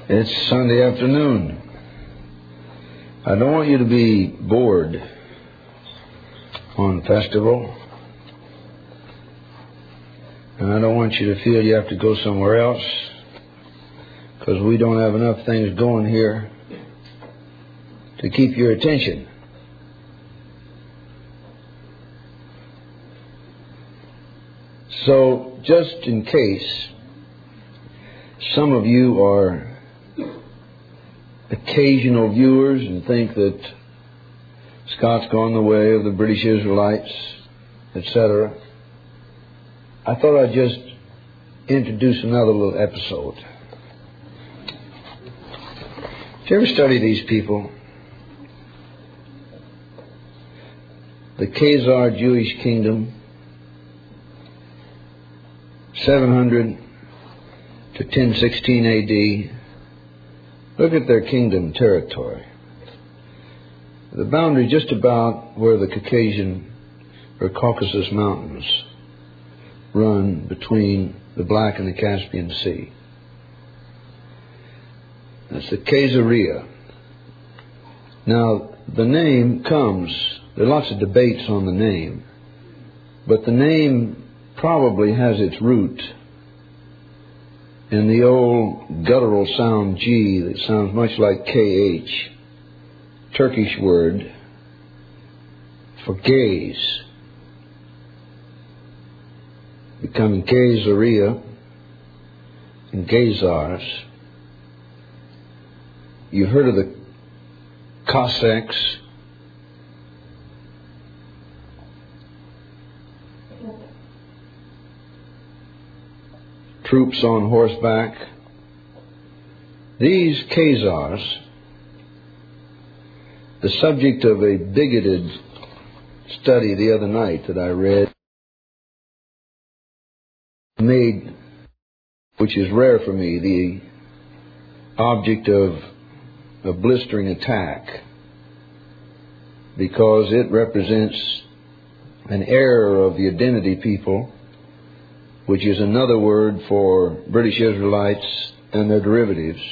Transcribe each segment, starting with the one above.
It's Sunday afternoon. I don't want you to be bored on festival. And I don't want you to feel you have to go somewhere else, because we don't have enough things going here to keep your attention. So, just in case some of you are occasional viewers and think that Scott's gone the way of the British Israelites, etc., I thought I'd just introduce another little episode. Did you ever study these people? The Khazar Jewish kingdom, 700 to 1016 A.D., look at their kingdom territory. The boundary just about where the Caucasian or Caucasus Mountains run between the Black and the Caspian Sea. That's the Caesarea. Now, the name comes, there are lots of debates on the name, but the name probably has its root in the old guttural sound G that sounds much like KH, Turkish word for gaze, becoming Caesarea and Khazars. You've heard of the Cossacks. Troops on horseback. These Khazars, the subject of a bigoted study the other night that I read, made, which is rare for me, the object of a blistering attack, because it represents an error of the identity people, which is another word for British Israelites and their derivatives,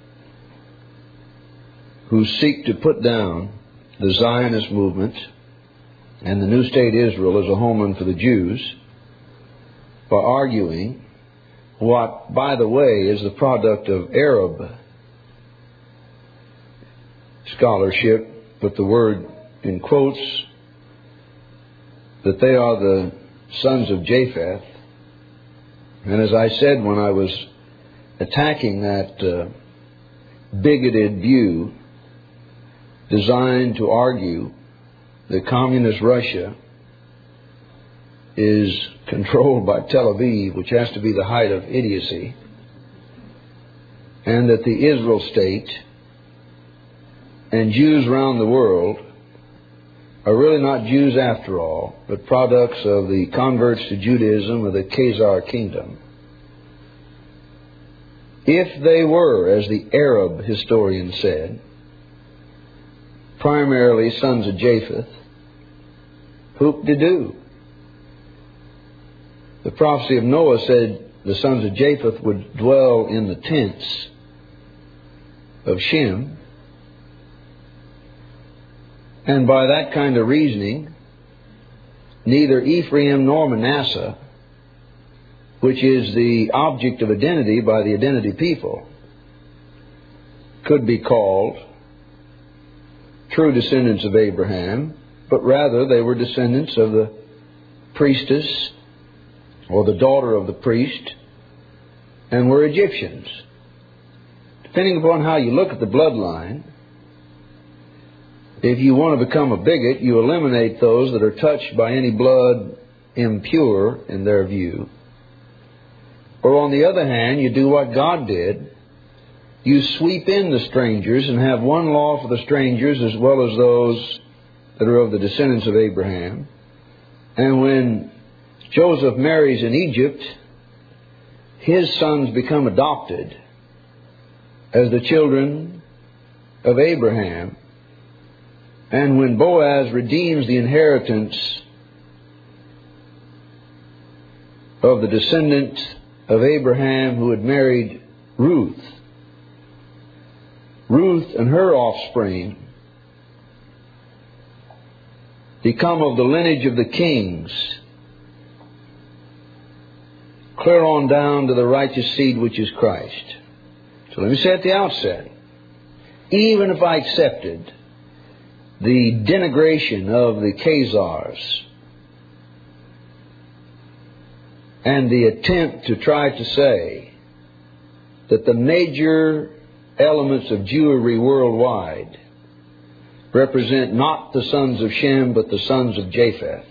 who seek to put down the Zionist movement and the new state Israel as a homeland for the Jews by arguing what, by the way, is the product of Arab scholarship, but the word in quotes, that they are the sons of Japheth. And as I said when I was attacking that bigoted view designed to argue that communist Russia is controlled by Tel Aviv, which has to be the height of idiocy, and that the Israel state and Jews around the world are really not Jews after all, but products of the converts to Judaism of the Khazar kingdom. If they were, as the Arab historian said, primarily sons of Japheth, hoop-de-doo. The prophecy of Noah said the sons of Japheth would dwell in the tents of Shem. And by that kind of reasoning, neither Ephraim nor Manasseh, which is the object of identity by the identity people, could be called true descendants of Abraham, but rather they were descendants of the priestess or the daughter of the priest, and were Egyptians. Depending upon how you look at the bloodline, if you want to become a bigot, you eliminate those that are touched by any blood impure in their view. Or on the other hand, you do what God did. You sweep in the strangers and have one law for the strangers as well as those that are of the descendants of Abraham. And when Joseph marries in Egypt, his sons become adopted as the children of Abraham. And when Boaz redeems the inheritance of the descendant of Abraham who had married Ruth, Ruth and her offspring become of the lineage of the kings, clear on down to the righteous seed which is Christ. So let me say at the outset, even if I accepted the denigration of the Khazars and the attempt to try to say that the major elements of Jewry worldwide represent not the sons of Shem but the sons of Japheth,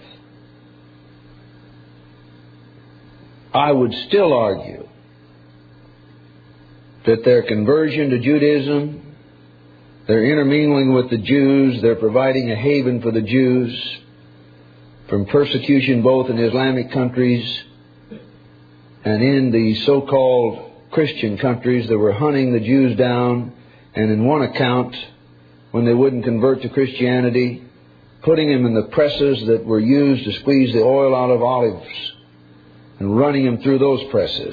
I would still argue that their conversion to Judaism, their intermingling with the Jews, their providing a haven for the Jews from persecution both in Islamic countries and in the so-called Christian countries that were hunting the Jews down, and in one account, when they wouldn't convert to Christianity, putting them in the presses that were used to squeeze the oil out of olives and running them through those presses.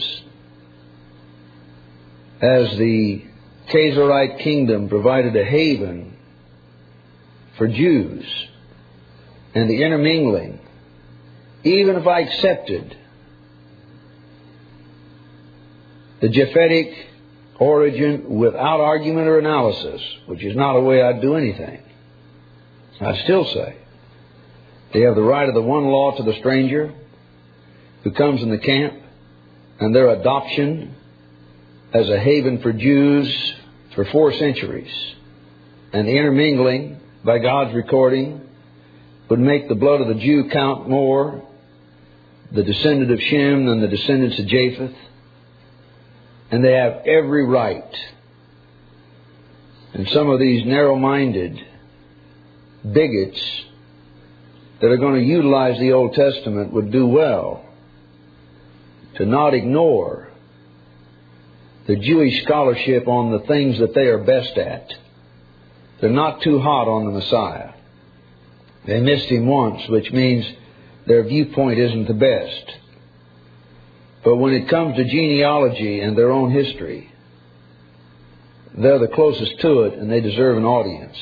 As the Khazarite kingdom provided a haven for Jews and the intermingling, even if I accepted the Japhetic origin without argument or analysis, which is not a way I'd do anything, I'd still say they have the right of the one law to the stranger who comes in the camp, and their adoption as a haven for Jews for 4 centuries, and the intermingling by God's recording would make the blood of the Jew count more, the descendant of Shem, than the descendants of Japheth. And they have every right. And some of these narrow-minded bigots that are going to utilize the Old Testament would do well to not ignore the Jewish scholarship on the things that they are best at. They're not too hot on the Messiah. They missed him once, which means their viewpoint isn't the best. But when it comes to genealogy and their own history, they're the closest to it, and they deserve an audience.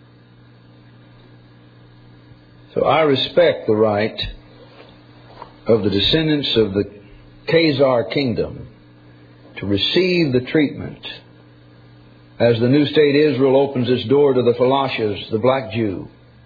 So I respect the right of the descendants of the Khazar kingdom to receive the treatment as the new state Israel opens its door to the Philashas, the black Jew,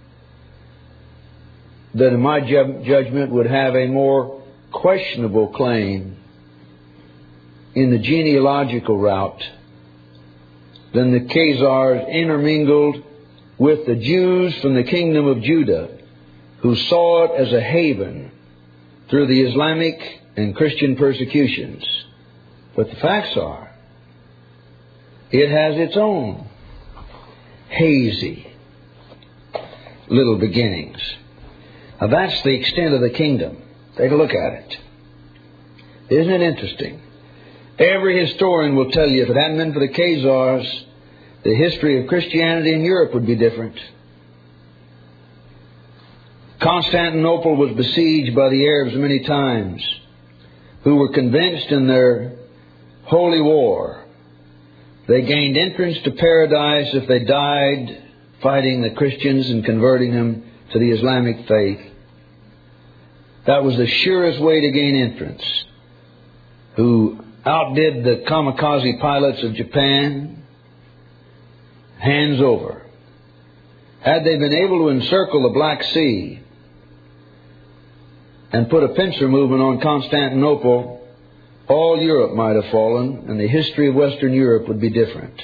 that in my judgment would have a more questionable claim in the genealogical route than the Khazars intermingled with the Jews from the kingdom of Judah, who saw it as a haven through the Islamic and Christian persecutions. But the facts are, it has its own hazy little beginnings. Now that's the extent of the kingdom. Take a look at it. Isn't it interesting? Every historian will tell you if it hadn't been for the Khazars, the history of Christianity in Europe would be different. Constantinople was besieged by the Arabs many times, who were convinced in their holy war they gained entrance to paradise if they died fighting the Christians and converting them to the Islamic faith. That was the surest way to gain entrance. Who outdid the kamikaze pilots of Japan, hands over. Had they been able to encircle the Black Sea and put a pincer movement on Constantinople, all Europe might have fallen, and the history of Western Europe would be different.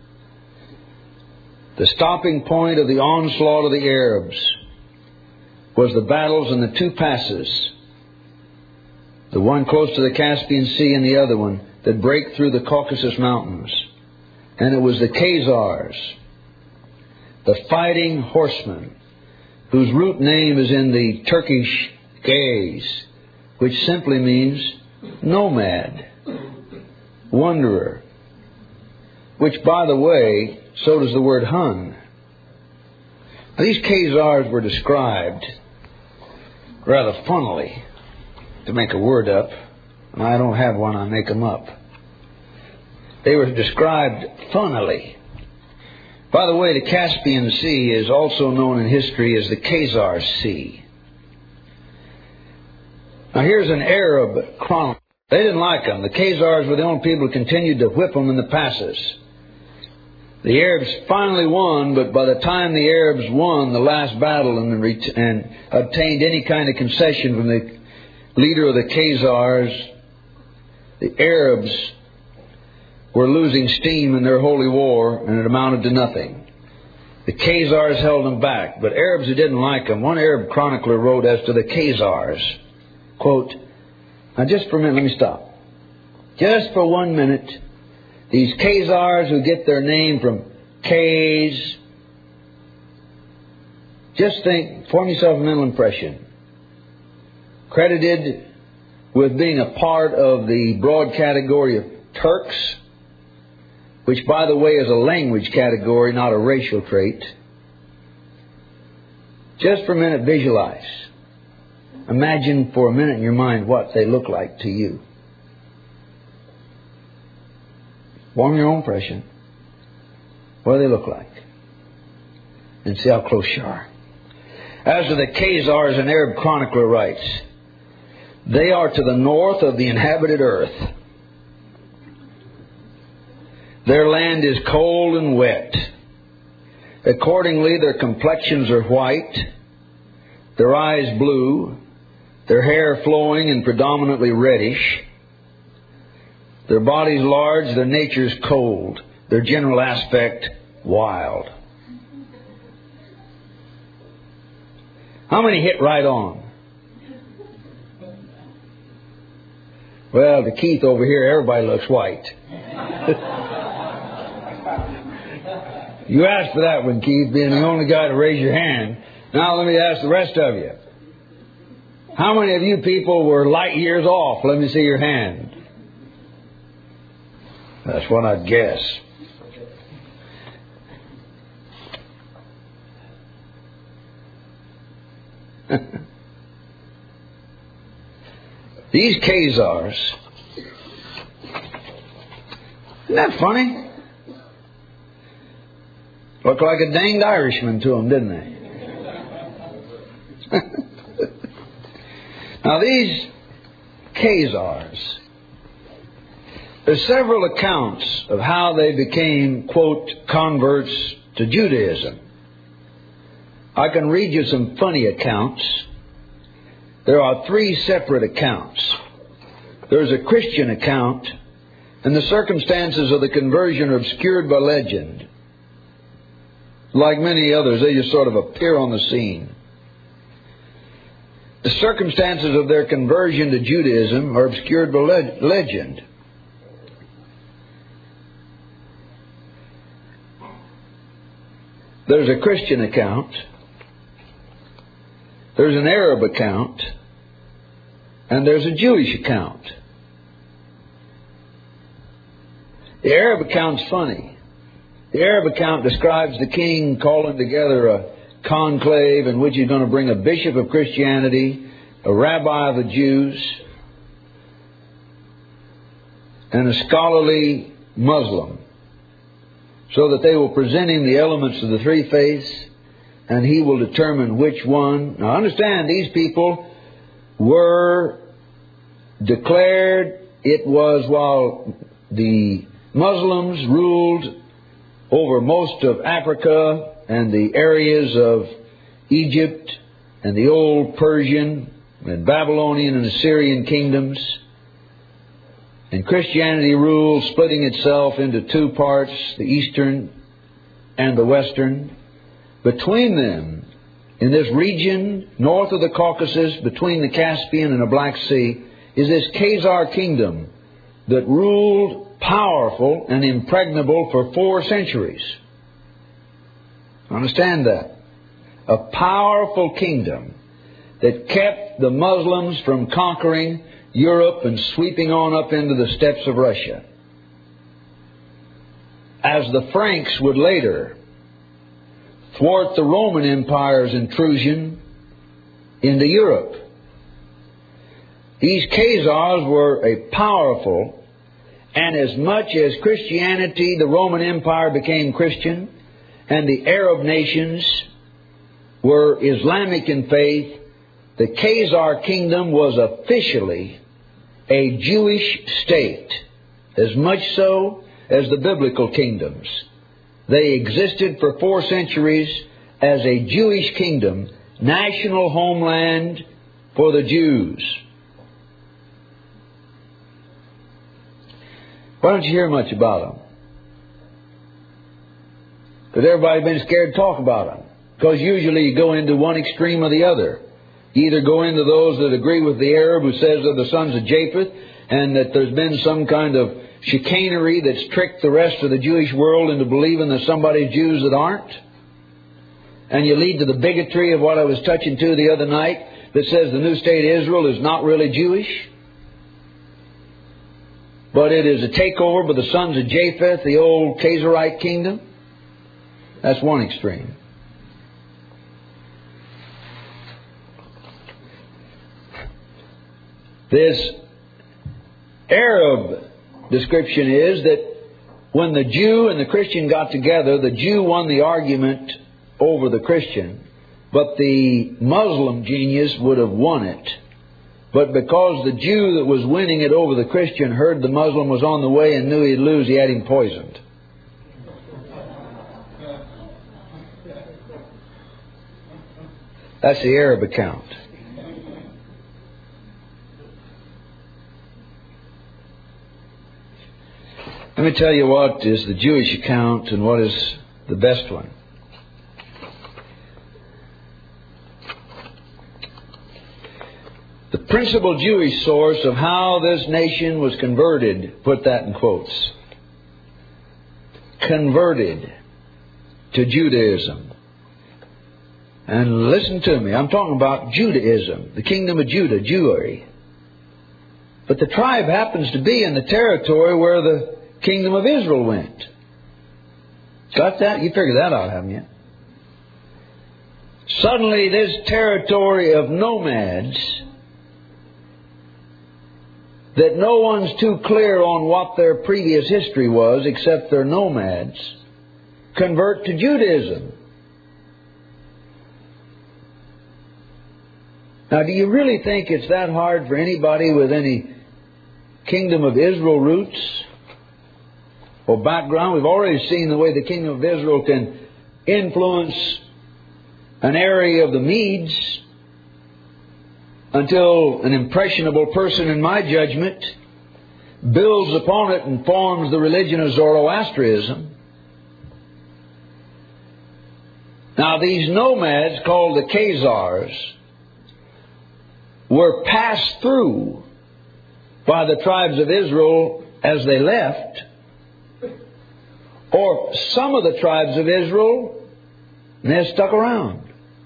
The stopping point of the onslaught of the Arabs was the battles in the 2 passes, the one close to the Caspian Sea and the other one that break through the Caucasus Mountains. And it was the Khazars, the fighting horsemen, whose root name is in the Turkish gaze, which simply means nomad, wanderer, which, by the way, so does the word Hun. Now, these Khazars were described rather funnily, to make a word up. And I don't have one, I make them up. They were described funnily By the way, the Caspian Sea is also known in history as the Khazar Sea. Now here's an Arab chronicle. They didn't like them. The Khazars were the only people who continued to whip them in the passes. The Arabs finally won, but by the time the Arabs won the last battle and obtained any kind of concession from the leader of the Khazars, the Arabs were losing steam in their holy war, and it amounted to nothing. The Khazars held them back, but Arabs who didn't like them, one Arab chronicler wrote as to the Khazars, quote, now just for a minute, let me stop. Just for 1 minute, these Khazars who get their name from K's, just think, form yourself a mental impression. Credited with being a part of the broad category of Turks, which, by the way, is a language category, not a racial trait. Just for a minute, visualize. Imagine for a minute in your mind what they look like to you. Form your own impression. What do they look like? And see how close you are. As to the Khazars, an Arab chronicler writes, they are to the north of the inhabited earth. Their land is cold and wet. Accordingly, their complexions are white, their eyes blue, their hair flowing and predominantly reddish, their bodies large, their natures cold, their general aspect wild. How many hit right on? Well, to Keith over here, everybody looks white. You asked for that one, Keith, being the only guy to raise your hand. Now let me ask the rest of you. How many of you people were light years off? Let me see your hand. That's what I'd guess. These Khazars, isn't that funny? Looked like a danged Irishman to them, didn't they? Now these Khazars, there's several accounts of how they became, quote, converts to Judaism. I can read you some funny accounts. There are 3 separate accounts. There's a Christian account, and the circumstances of the conversion are obscured by legend. Like many others, they just sort of appear on the scene. The circumstances of their conversion to Judaism are obscured by legend. There's a Christian account. There's an Arab account. And there's a Jewish account. The Arab account's funny. The Arab account describes the king calling together a conclave in which he's going to bring a bishop of Christianity, a rabbi of the Jews, and a scholarly Muslim, so that they will present him the elements of the 3 faiths, and he will determine which one. Now understand, these people were declared, it was while the Muslims ruled over most of Africa and the areas of Egypt and the old Persian and Babylonian and Assyrian kingdoms. And Christianity ruled, splitting itself into 2 parts, the eastern and the western. Between them, in this region north of the Caucasus, between the Caspian and the Black Sea, is this Khazar kingdom that ruled powerful and impregnable for 4 centuries. Understand that. A powerful kingdom that kept the Muslims from conquering Europe and sweeping on up into the steppes of Russia. As the Franks would later thwart the Roman Empire's intrusion into Europe. These Khazars were a powerful, and as much as Christianity, the Roman Empire became Christian, and the Arab nations were Islamic in faith, the Khazar kingdom was officially a Jewish state, as much so as the biblical kingdoms. They existed for 4 centuries as a Jewish kingdom, national homeland for the Jews. Why don't you hear much about them? Because everybody's been scared to talk about them. Because usually you go into one extreme or the other. You either go into those that agree with the Arab who says they're the sons of Japheth, and that there's been some kind of chicanery that's tricked the rest of the Jewish world into believing that somebody's Jews that aren't. And you lead to the bigotry of what I was touching to the other night that says the new state of Israel is not really Jewish, but it is a takeover by the sons of Japheth, the old Khazarite kingdom. That's one extreme. This Arab description is that when the Jew and the Christian got together, the Jew won the argument over the Christian, but the Muslim genius would have won it. But because the Jew that was winning it over the Christian heard the Muslim was on the way and knew he'd lose, he had him poisoned. That's the Arab account. Let me tell you what is the Jewish account and what is the best one. The principal Jewish source of how this nation was converted, put that in quotes, converted to Judaism. And listen to me, I'm talking about Judaism, the kingdom of Judah, Jewry. But the tribe happens to be in the territory where the kingdom of Israel went. Got that? You figured that out, haven't you? Suddenly this territory of nomads that no one's too clear on what their previous history was except they're nomads, convert to Judaism. Now, do you really think it's that hard for anybody with any kingdom of Israel roots or background? We've already seen the way the kingdom of Israel can influence an area of the Medes until an impressionable person, in my judgment, builds upon it and forms the religion of Zoroastrianism. Now, these nomads called the Khazars were passed through by the tribes of Israel as they left, or some of the tribes of Israel, and they stuck around,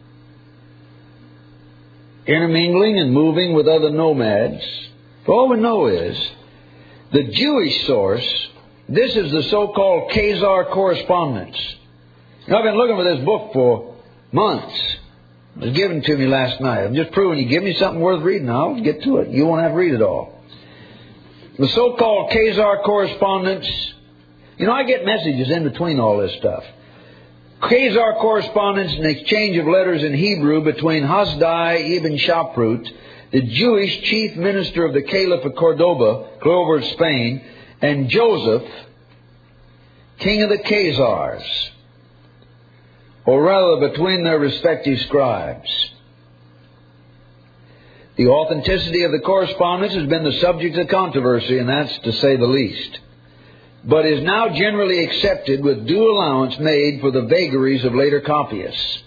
intermingling and moving with other nomads. All we know is the Jewish source, this is the so-called Khazar correspondence. Now, I've been looking for this book for months. It was given to me last night. I'm just proving you give me something worth reading, I'll get to it. You won't have to read it all. The so-called Khazar correspondence. You know, I get messages in between all this stuff. Khazar correspondence, an exchange of letters in Hebrew between Hasdai ibn Shaprut, the Jewish chief minister of the Caliph of Cordoba, over Spain, and Joseph, king of the Khazars, or rather between their respective scribes. The authenticity of the correspondence has been the subject of controversy, and that's to say the least, but is now generally accepted with due allowance made for the vagaries of later copyists.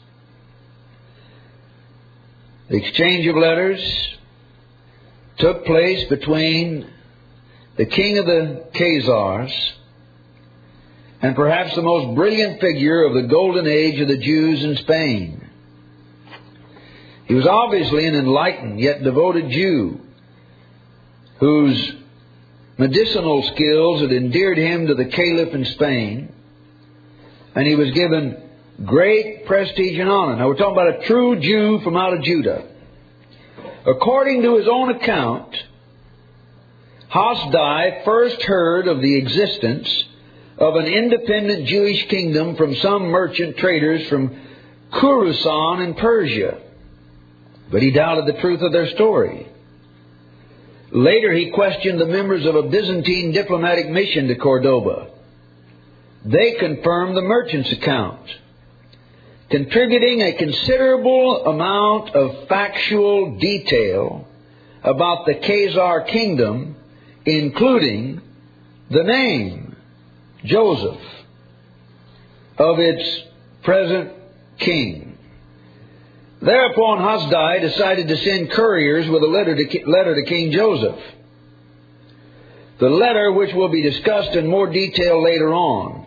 The exchange of letters took place between the king of the Khazars and perhaps the most brilliant figure of the golden age of the Jews in Spain. He was obviously an enlightened yet devoted Jew whose medicinal skills had endeared him to the Caliph in Spain, and he was given great prestige and honor. Now, we're talking about a true Jew from out of Judah. According to his own account, Hasdai first heard of the existence of an independent Jewish kingdom from some merchant traders from Khorasan in Persia. But he doubted the truth of their story. Later he questioned the members of a Byzantine diplomatic mission to Cordoba. They confirmed the merchant's account, contributing a considerable amount of factual detail about the Khazar kingdom, including the name Joseph of its present king. Thereupon Hasdai decided to send couriers with a letter to King Joseph. The letter, which will be discussed in more detail later on.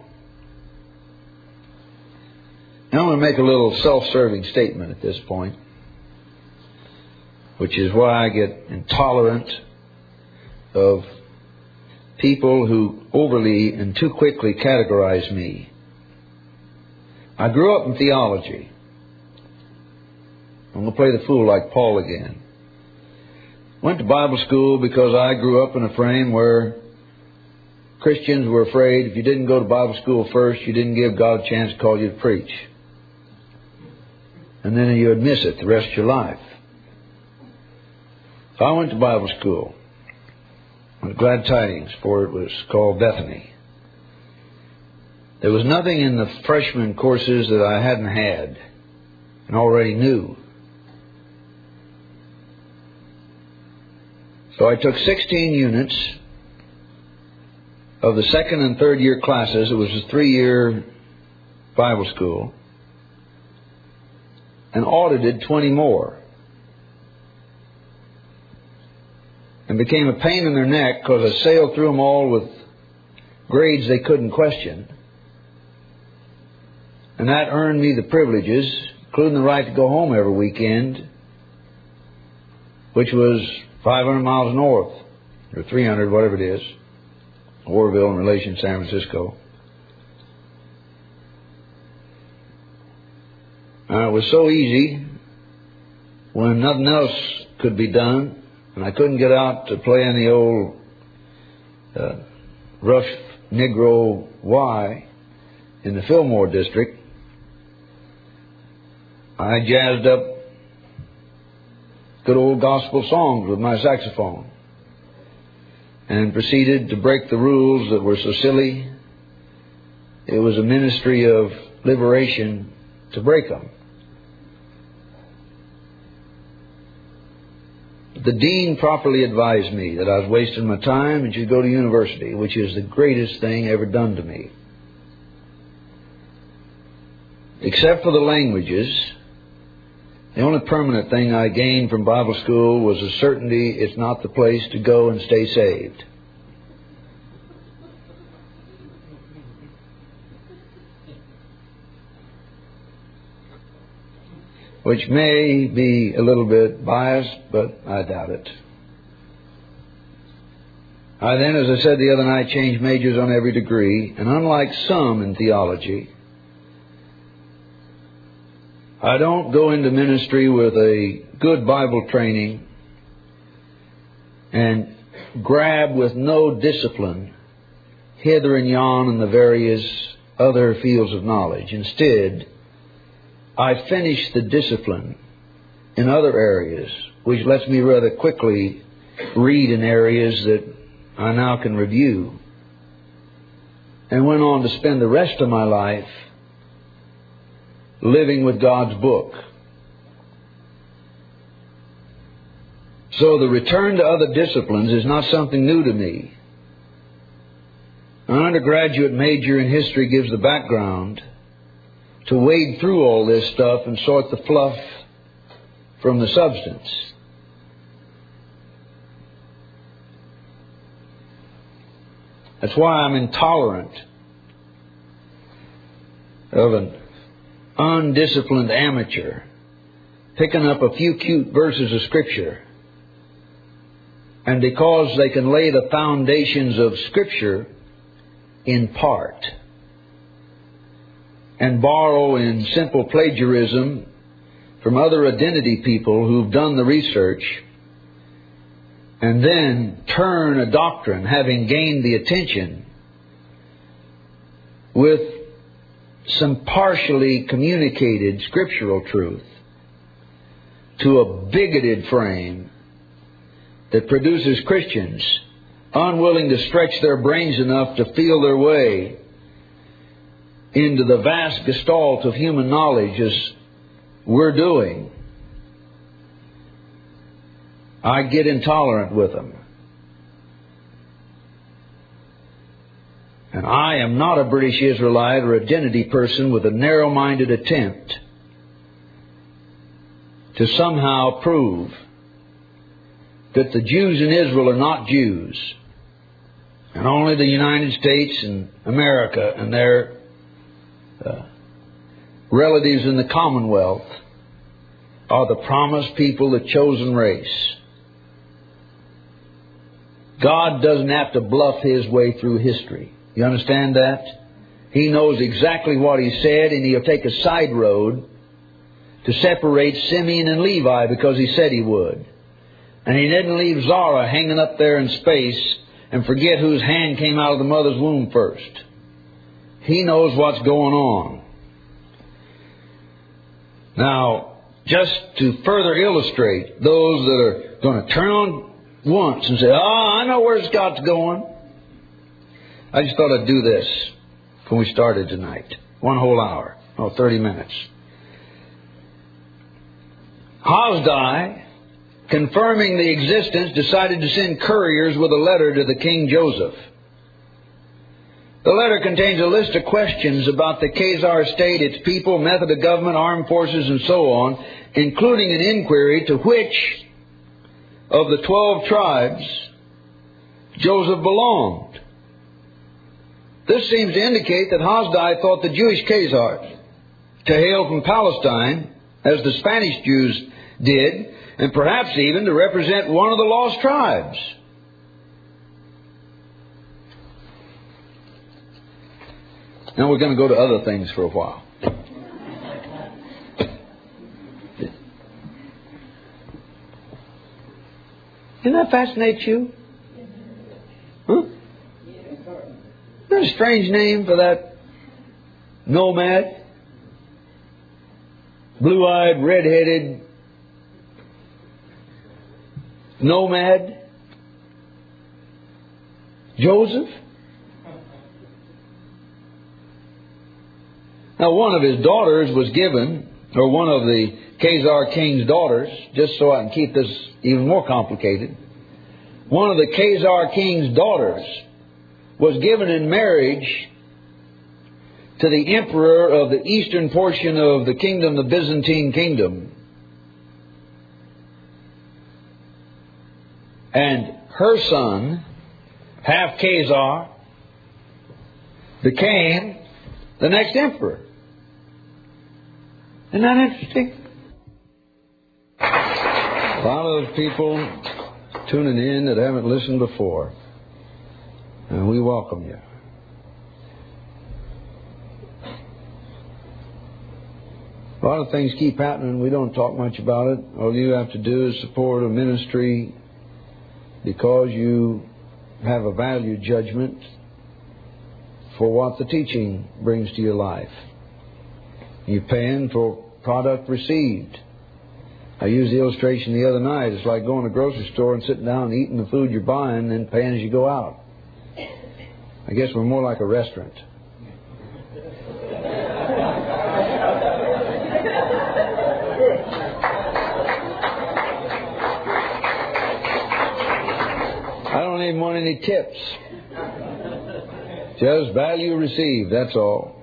Now I'm going to make a little self-serving statement at this point, which is why I get intolerant of people who overly and too quickly categorize me. I grew up in theology. I'm going to play the fool like Paul again. Went to Bible school because I grew up in a frame where Christians were afraid if you didn't go to Bible school first, you didn't give God a chance to call you to preach. And then you would miss it the rest of your life. So I went to Bible school. With Glad Tidings, for it was called Bethany. There was nothing in the freshman courses that I hadn't had and already knew. So I took 16 units of the second and third year classes. It was a 3-year Bible school. And audited 20 more. And became a pain in their neck because I sailed through them all with grades they couldn't question. And that earned me the privileges, including the right to go home every weekend, which was 500 miles north, or 300, whatever it is, Orville in relation to San Francisco. It was so easy when nothing else could be done, and I couldn't get out to play in the old rough Negro Y in the Fillmore district. I jazzed up good old gospel songs with my saxophone and proceeded to break the rules that were so silly. It was a ministry of liberation to break them. The dean properly advised me that I was wasting my time and should go to university, which is the greatest thing ever done to me. Except for the languages, the only permanent thing I gained from Bible school was the certainty it's not the place to go and stay saved. Which may be a little bit biased, but I doubt it. I then, as I said the other night, changed majors on every degree, and unlike some in theology, I don't go into ministry with a good Bible training and grab with no discipline hither and yon in the various other fields of knowledge. Instead, I finish the discipline in other areas, which lets me rather quickly read in areas that I now can review, and went on to spend the rest of my life living with God's book. So the return to other disciplines is not something new to me. An undergraduate major in history gives the background to wade through all this stuff and sort the fluff from the substance. That's why I'm intolerant of an undisciplined amateur picking up a few cute verses of Scripture. And because they can lay the foundations of Scripture in part, and borrow in simple plagiarism from other identity people who've done the research, and then turn a doctrine, having gained the attention with some partially communicated scriptural truth to a bigoted frame that produces Christians unwilling to stretch their brains enough to feel their way into the vast gestalt of human knowledge as we're doing, I get intolerant with them. And I am not a British Israelite or identity person with a narrow-minded attempt to somehow prove that the Jews in Israel are not Jews, and only the United States and America and their relatives in the Commonwealth are the promised people, the chosen race. God doesn't have to bluff His way through history. You understand that? He knows exactly what He said, and He'll take a side road to separate Simeon and Levi because He said He would. And He didn't leave Zara hanging up there in space and forget whose hand came out of the mother's womb first. He knows what's going on. Now, just to further illustrate those that are going to turn on once and say, I know where Scott's going. I just thought I'd do this when we started tonight. 1 whole hour. 30 minutes. Hasdai, confirming the existence, decided to send couriers with a letter to the King Joseph. The letter contains a list of questions about the Khazar state, its people, method of government, armed forces, and so on, including an inquiry to which of the 12 tribes Joseph belonged. This seems to indicate that Hasdai thought the Jewish Khazars to hail from Palestine, as the Spanish Jews did, and perhaps even to represent one of the lost tribes. Now we're going to go to other things for a while. Doesn't that fascinate you? Huh? Isn't that a strange name for that nomad? Blue-eyed, red-headed nomad? Joseph? Now, one of his daughters was given, or one of the Khazar king's daughters, just so I can keep this even more complicated, one of the Khazar king's daughters was given in marriage to the emperor of the eastern portion of the kingdom, the Byzantine kingdom. And her son, half Khazar, became the next emperor. Isn't that interesting? A lot of those people tuning in that haven't listened before, and we welcome you. A lot of things keep happening. We don't talk much about it. All you have to do is support a ministry because you have a value judgment for what the teaching brings to your life. You're paying for product received. I used the illustration the other night. It's like going to the grocery store and sitting down and eating the food you're buying and paying as you go out. I guess we're more like a restaurant. I don't even want any tips. Just value received, that's all.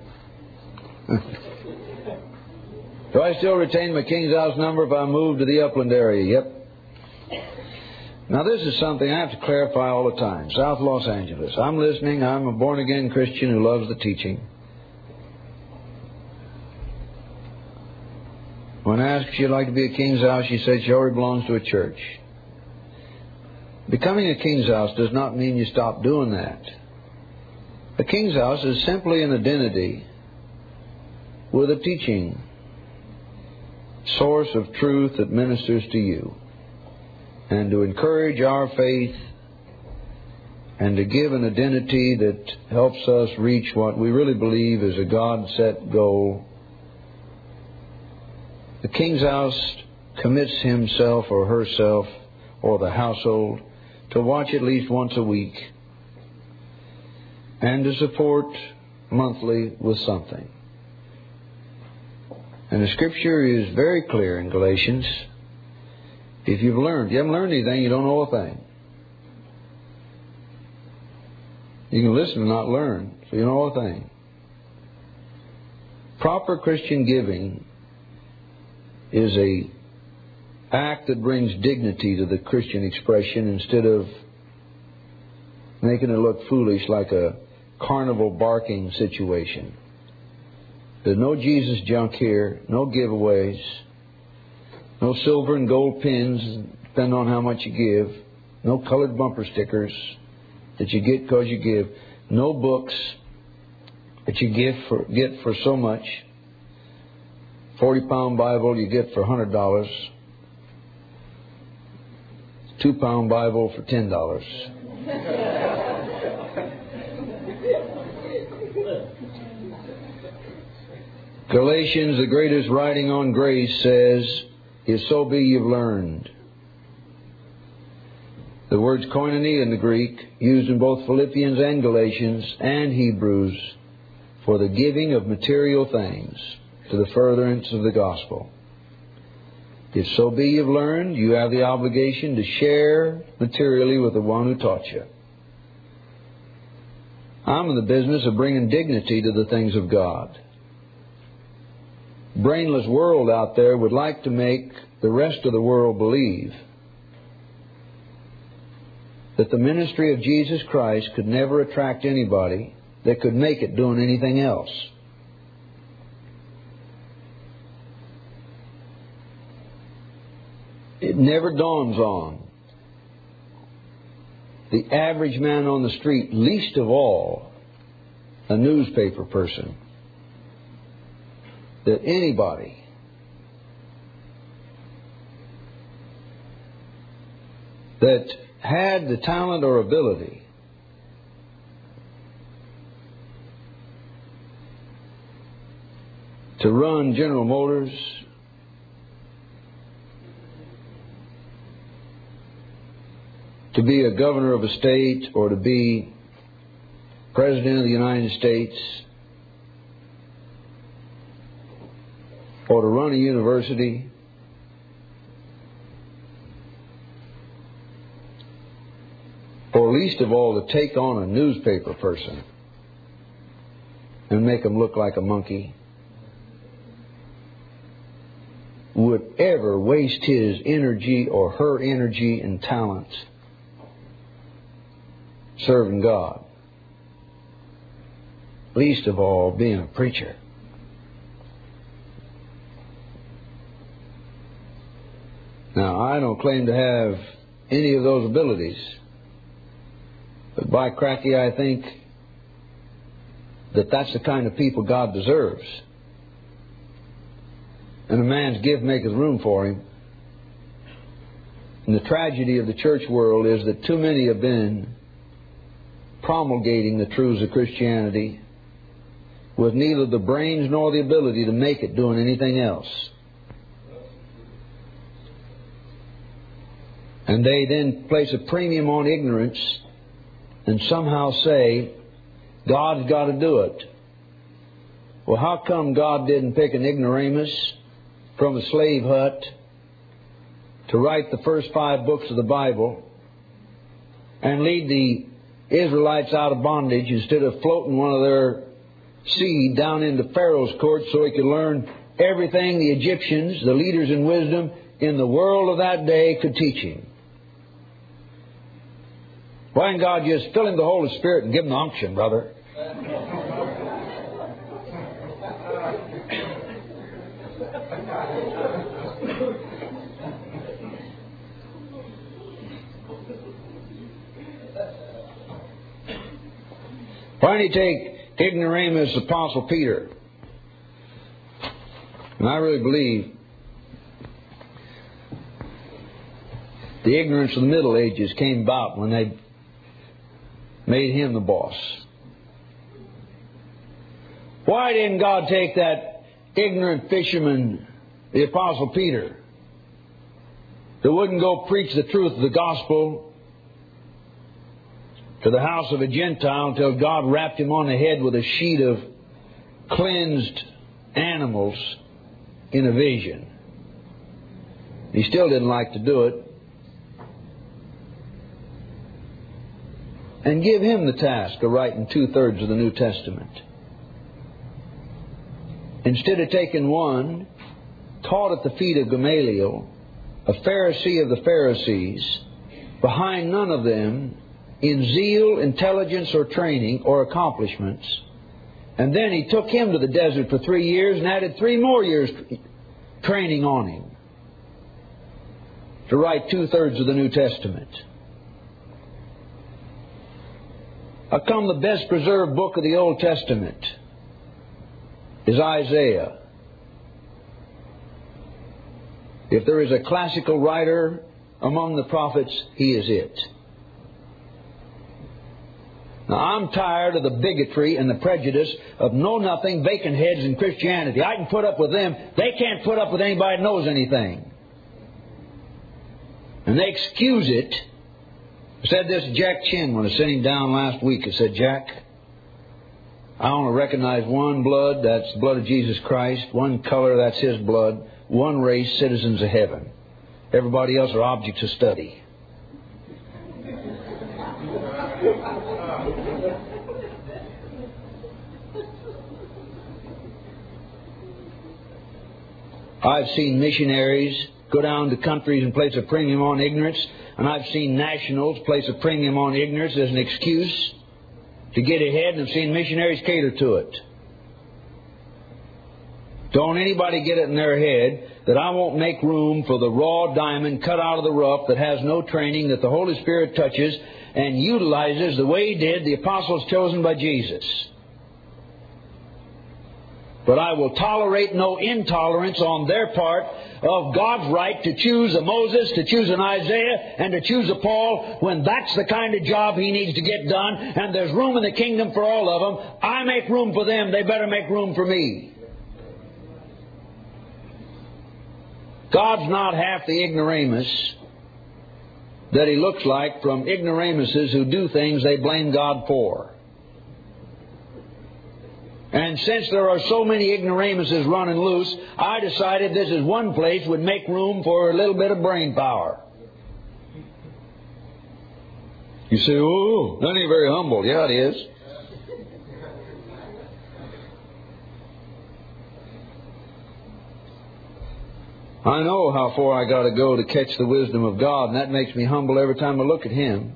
Do I still retain my King's House number if I move to the Upland area? Yep. Now this is something I have to clarify all the time. South Los Angeles. I'm listening. I'm a born-again Christian who loves the teaching. When asked if she'd like to be a King's House, she said she already belongs to a church. Becoming a King's House does not mean you stop doing that. A King's House is simply an identity with a teaching source of truth that ministers to you, and to encourage our faith and to give an identity that helps us reach what we really believe is a God-set goal. The King's House commits himself or herself or the household to watch at least once a week and to support monthly with something. And the Scripture is very clear in Galatians. If you haven't learned anything, you don't know a thing. You can listen and not learn, so you don't know a thing. Proper Christian giving is a act that brings dignity to the Christian expression instead of making it look foolish like a carnival barking situation. There's no Jesus junk here, no giveaways, no silver and gold pins, depending on how much you give, no colored bumper stickers that you get because you give, no books that you get for so much. 40-pound Bible you get for $100. 2-pound Bible for $10. Galatians, the greatest writing on grace, says, "If so be you've learned." The word's koinonia in the Greek, used in both Philippians and Galatians and Hebrews for the giving of material things to the furtherance of the gospel. If so be you've learned, you have the obligation to share materially with the one who taught you. I'm in the business of bringing dignity to the things of God. Brainless world out there would like to make the rest of the world believe that the ministry of Jesus Christ could never attract anybody that could make it doing anything else. It never dawns on the average man on the street, least of all a newspaper person, that anybody that had the talent or ability to run General Motors, to be a governor of a state, or to be President of the United States, or to run a university, or least of all to take on a newspaper person and make him look like a monkey, would ever waste his energy or her energy and talent serving God. Least of all being a preacher. Now, I don't claim to have any of those abilities, but by cracky, I think that that's the kind of people God deserves. And a man's gift maketh room for him. And the tragedy of the church world is that too many have been promulgating the truths of Christianity with neither the brains nor the ability to make it doing anything else. And they then place a premium on ignorance and somehow say, God's got to do it. Well, how come God didn't pick an ignoramus from a slave hut to write the first 5 books of the Bible and lead the Israelites out of bondage instead of floating one of their seed down into Pharaoh's court so he could learn everything the Egyptians, the leaders in wisdom in the world of that day, could teach him? Why didn't God just fill him with the Holy Spirit and give him the unction, brother? Why didn't he take ignoramus Apostle Peter? And I really believe the ignorance of the Middle Ages came about when they made him the boss. Why didn't God take that ignorant fisherman, the Apostle Peter, that wouldn't go preach the truth of the gospel to the house of a Gentile until God rapped him on the head with a sheet of cleansed animals in a vision? He still didn't like to do it. And give him the task of writing 2/3 of the New Testament. Instead of taking one, taught at the feet of Gamaliel, a Pharisee of the Pharisees, behind none of them in zeal, intelligence, or training, or accomplishments. And then he took him to the desert for 3 years and added 3 more years training on him to write 2/3 of the New Testament. How come the best preserved book of the Old Testament is Isaiah? If there is a classical writer among the prophets, he is it. Now, I'm tired of the bigotry and the prejudice of know-nothing, vacant heads in Christianity. I can put up with them. They can't put up with anybody that knows anything. And they excuse it. I said this to Jack Chin when I was sitting down last week. I said, Jack, I only recognize one blood, that's the blood of Jesus Christ. One color, that's His blood. One race, citizens of heaven. Everybody else are objects of study. I've seen missionaries go down to countries and place a premium on ignorance, and I've seen nationals place a premium on ignorance as an excuse to get ahead, and I've seen missionaries cater to it. Don't anybody get it in their head that I won't make room for the raw diamond cut out of the rough that has no training, that the Holy Spirit touches and utilizes the way He did the apostles chosen by Jesus. But I will tolerate no intolerance on their part of God's right to choose a Moses, to choose an Isaiah, and to choose a Paul when that's the kind of job He needs to get done, and there's room in the kingdom for all of them. I make room for them, they better make room for me. God's not half the ignoramus that He looks like from ignoramuses who do things they blame God for. And since there are so many ignoramuses running loose, I decided this is one place would make room for a little bit of brain power. You say, oh, that ain't very humble. Yeah, it is. I know how far I got to go to catch the wisdom of God, and that makes me humble every time I look at Him.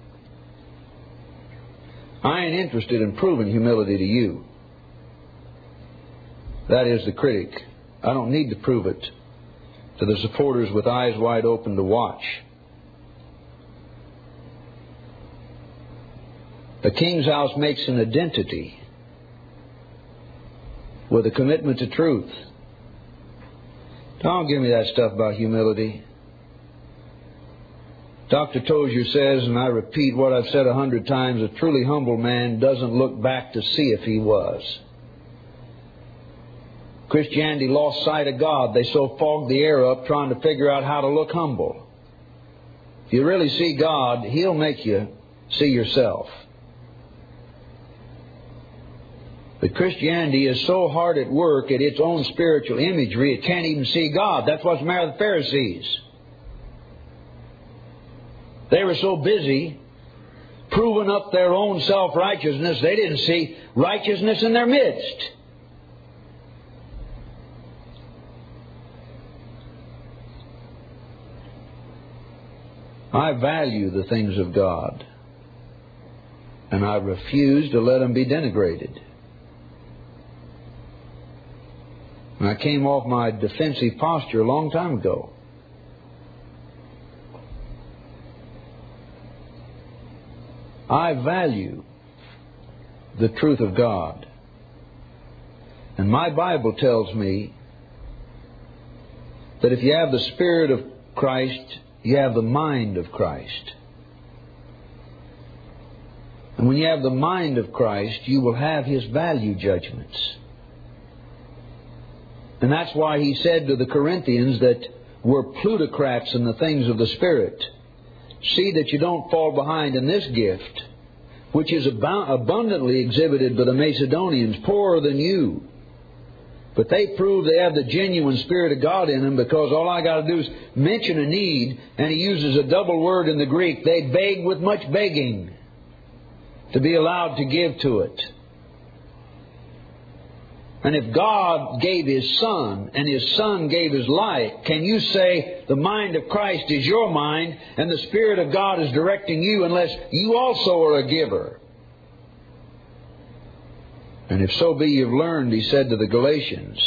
I ain't interested in proving humility to you. That is the critic. I don't need to prove it to the supporters with eyes wide open to watch. The King's house makes an identity with a commitment to truth. Don't give me that stuff about humility. Dr. Tozier says, and I repeat what I've said 100 times, a truly humble man doesn't look back to see if he was. Christianity lost sight of God. They so fogged the air up trying to figure out how to look humble. If you really see God, He'll make you see yourself. But Christianity is so hard at work at its own spiritual imagery, it can't even see God. That's what's the matter with the Pharisees. They were so busy proving up their own self-righteousness, they didn't see righteousness in their midst. I value the things of God, and I refuse to let them be denigrated. And I came off my defensive posture a long time ago. I value the truth of God. And my Bible tells me that if you have the Spirit of Christ, you have the mind of Christ. And when you have the mind of Christ, you will have His value judgments. And that's why he said to the Corinthians that were plutocrats in the things of the Spirit, see that you don't fall behind in this gift, which is abundantly exhibited by the Macedonians, poorer than you. But they prove they have the genuine Spirit of God in them, because all I got to do is mention a need, and he uses a double word in the Greek. They beg with much begging to be allowed to give to it. And if God gave His Son, and His Son gave His life, can you say the mind of Christ is your mind, and the Spirit of God is directing you, unless you also are a giver? And if so be you've learned, he said to the Galatians,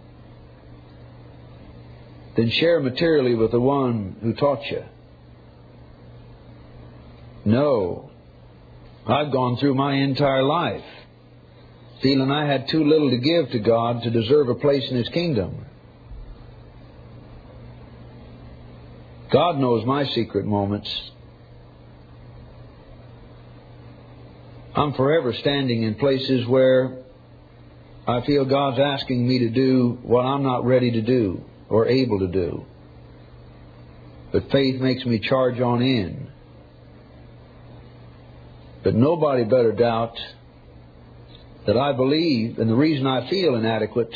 then share materially with the one who taught you. No, I've gone through my entire life feeling I had too little to give to God to deserve a place in His kingdom. God knows my secret moments. I'm forever standing in places where I feel God's asking me to do what I'm not ready to do or able to do. But faith makes me charge on in. But nobody better doubt that I believe, and the reason I feel inadequate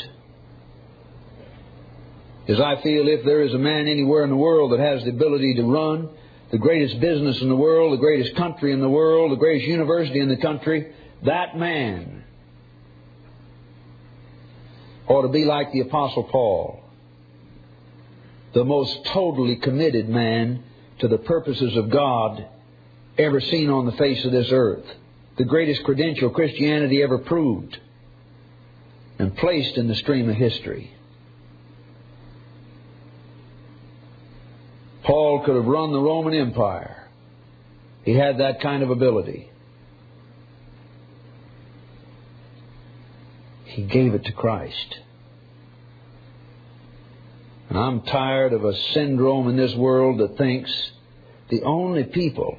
is I feel if there is a man anywhere in the world that has the ability to run the greatest business in the world, the greatest country in the world, the greatest university in the country, that man ought to be like the Apostle Paul, the most totally committed man to the purposes of God ever seen on the face of this earth. The greatest credential Christianity ever proved and placed in the stream of history. Paul could have run the Roman Empire. He had that kind of ability. He gave it to Christ. And I'm tired of a syndrome in this world that thinks the only people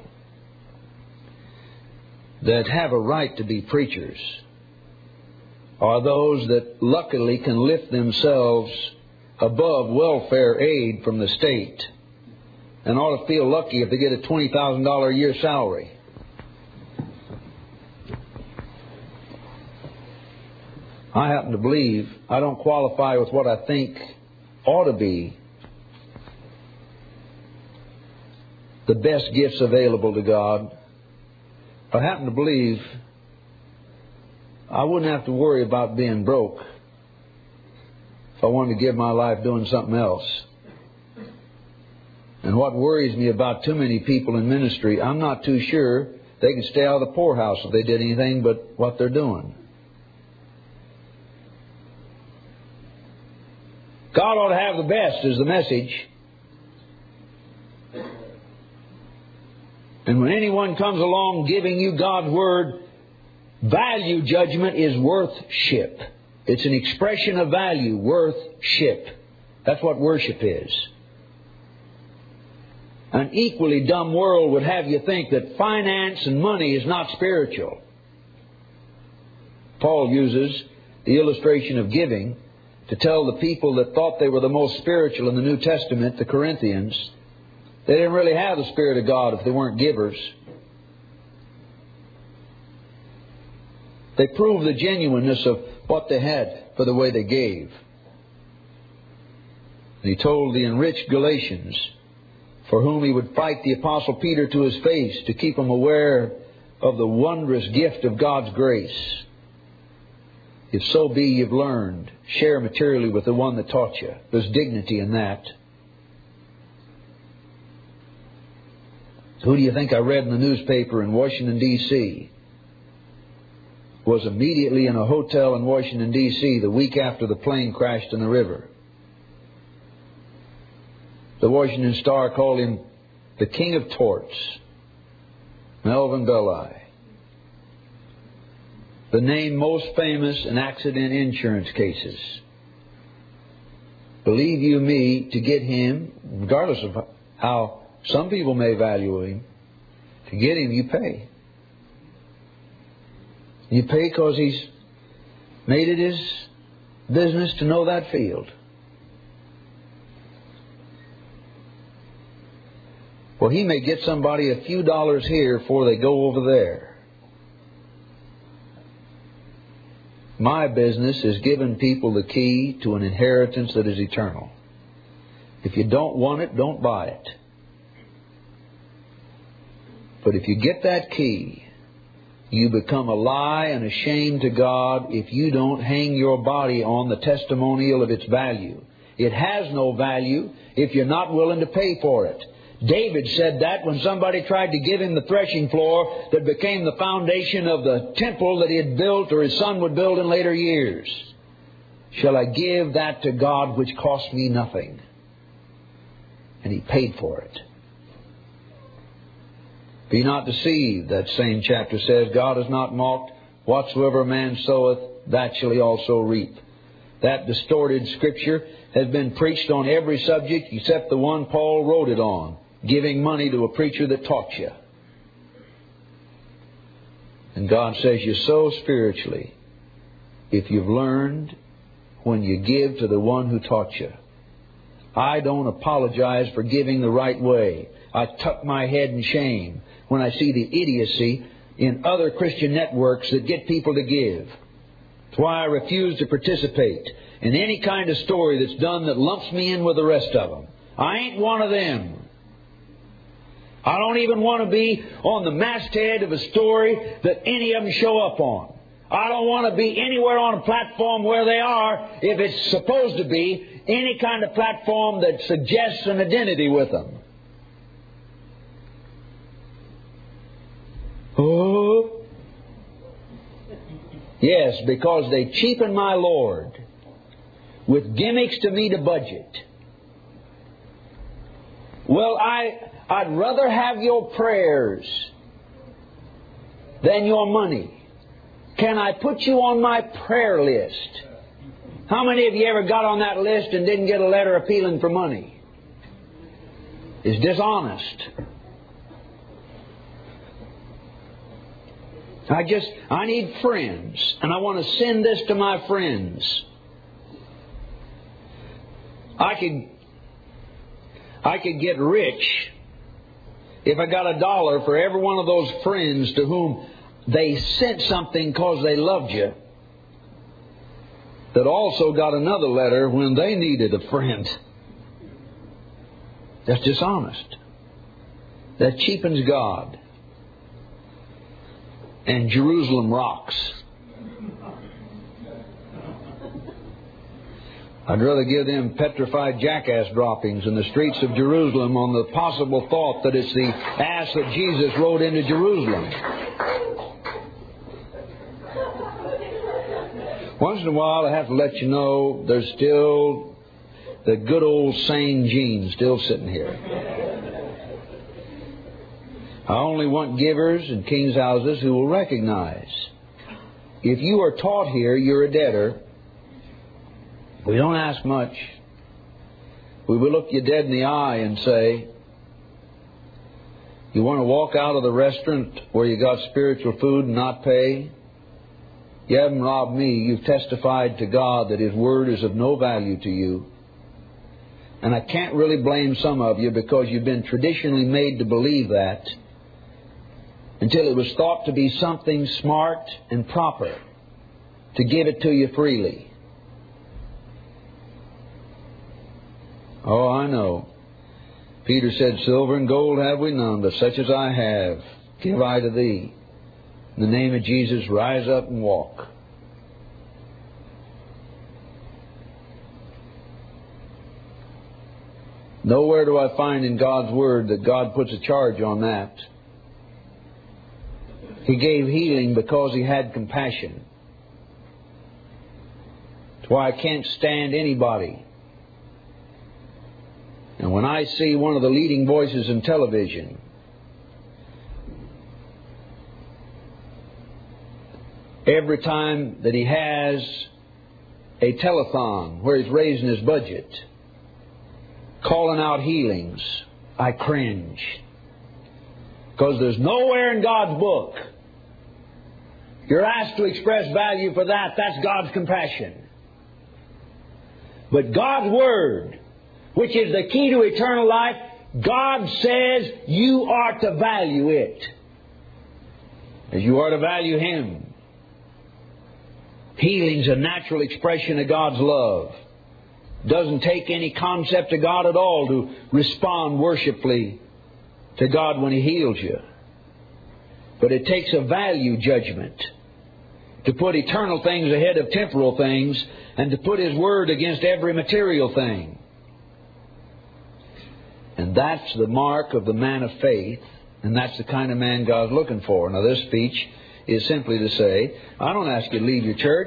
that have a right to be preachers are those that luckily can lift themselves above welfare aid from the state and ought to feel lucky if they get a $20,000 a year salary. I happen to believe I don't qualify with what I think ought to be the best gifts available to God. I happen to believe I wouldn't have to worry about being broke if I wanted to give my life doing something else. And what worries me about too many people in ministry, I'm not too sure they could stay out of the poorhouse if they did anything but what they're doing. God ought to have the best is the message. And when anyone comes along giving you God's Word, value judgment is worth-ship. It's an expression of value, worth-ship. That's what worship is. An equally dumb world would have you think that finance and money is not spiritual. Paul uses the illustration of giving to tell the people that thought they were the most spiritual in the New Testament, the Corinthians, they didn't really have the Spirit of God if they weren't givers. They proved the genuineness of what they had for the way they gave. And he told the enriched Galatians, for whom he would fight the Apostle Peter to his face to keep them aware of the wondrous gift of God's grace. If so be you've learned, share materially with the one that taught you. There's dignity in that. Who do you think I read in the newspaper in Washington, D.C.? Was immediately in a hotel in Washington, D.C. the week after the plane crashed in the river. The Washington Star called him the King of Torts, Melvin Belli. The name most famous in accident insurance cases. Believe you me, to get him, regardless of how some people may value him, to get him you pay. You pay because he's made it his business to know that field. Well, he may get somebody a few dollars here before they go over there. My business is giving people the key to an inheritance that is eternal. If you don't want it, don't buy it. But if you get that key, you become a lie and a shame to God if you don't hang your body on the testimonial of its value. It has no value if you're not willing to pay for it. David said that when somebody tried to give him the threshing floor that became the foundation of the temple that he had built or his son would build in later years. Shall I give that to God which cost me nothing? And he paid for it. Be not deceived, that same chapter says, God is not mocked. Whatsoever a man soweth, that shall he also reap. That distorted Scripture has been preached on every subject except the one Paul wrote it on. Giving money to a preacher that taught you. And God says you sow spiritually if you've learned when you give to the one who taught you. I don't apologize for giving the right way. I tuck my head in shame when I see the idiocy in other Christian networks that get people to give. That's why I refuse to participate in any kind of story that's done that lumps me in with the rest of them. I ain't one of them. I don't even want to be on the masthead of a story that any of them show up on. I don't want to be anywhere on a platform where they are if it's supposed to be any kind of platform that suggests an identity with them. Oh, yes, because they cheapen my Lord with gimmicks to meet a budget. Well, I'd rather have your prayers than your money. Can I put you on my prayer list? How many of you ever got on that list and didn't get a letter appealing for money? It's dishonest. I need friends, and I want to send this to my friends. I could get rich if I got $1 for every one of those friends to whom they sent something because they loved you, that also got another letter when they needed a friend. That's dishonest. That cheapens God. And Jerusalem rocks. I'd rather give them petrified jackass droppings in the streets of Jerusalem on the possible thought that it's the ass that Jesus rode into Jerusalem. Once in a while I have to let you know there's still the good old sane gene still sitting here. I only want givers in king's houses who will recognize if you are taught here you're a debtor. We don't ask much. We will look you dead in the eye and say, you want to walk out of the restaurant where you got spiritual food and not pay? You haven't robbed me. You've testified to God that His Word is of no value to you. And I can't really blame some of you because you've been traditionally made to believe that until it was thought to be something smart and proper to give it to you freely. Oh, I know. Peter said, silver and gold have we none, but such as I have, give I to thee. In the name of Jesus, rise up and walk. Nowhere do I find in God's Word that God puts a charge on that. He gave healing because He had compassion. That's why I can't stand anybody. And when I see one of the leading voices in television every time that he has a telethon where he's raising his budget, calling out healings, I cringe. Because there's nowhere in God's book You're asked to express value for that. That's God's compassion. But God's Word, which is the key to eternal life, God says you are to value it as you are to value Him. Healing's a natural expression of God's love. Doesn't take any concept of God at all to respond worshipfully to God when He heals you. But it takes a value judgment to put eternal things ahead of temporal things and to put His Word against every material thing. And that's the mark of the man of faith, and that's the kind of man God's looking for. Now, this speech is simply to say, I don't ask you to leave your church,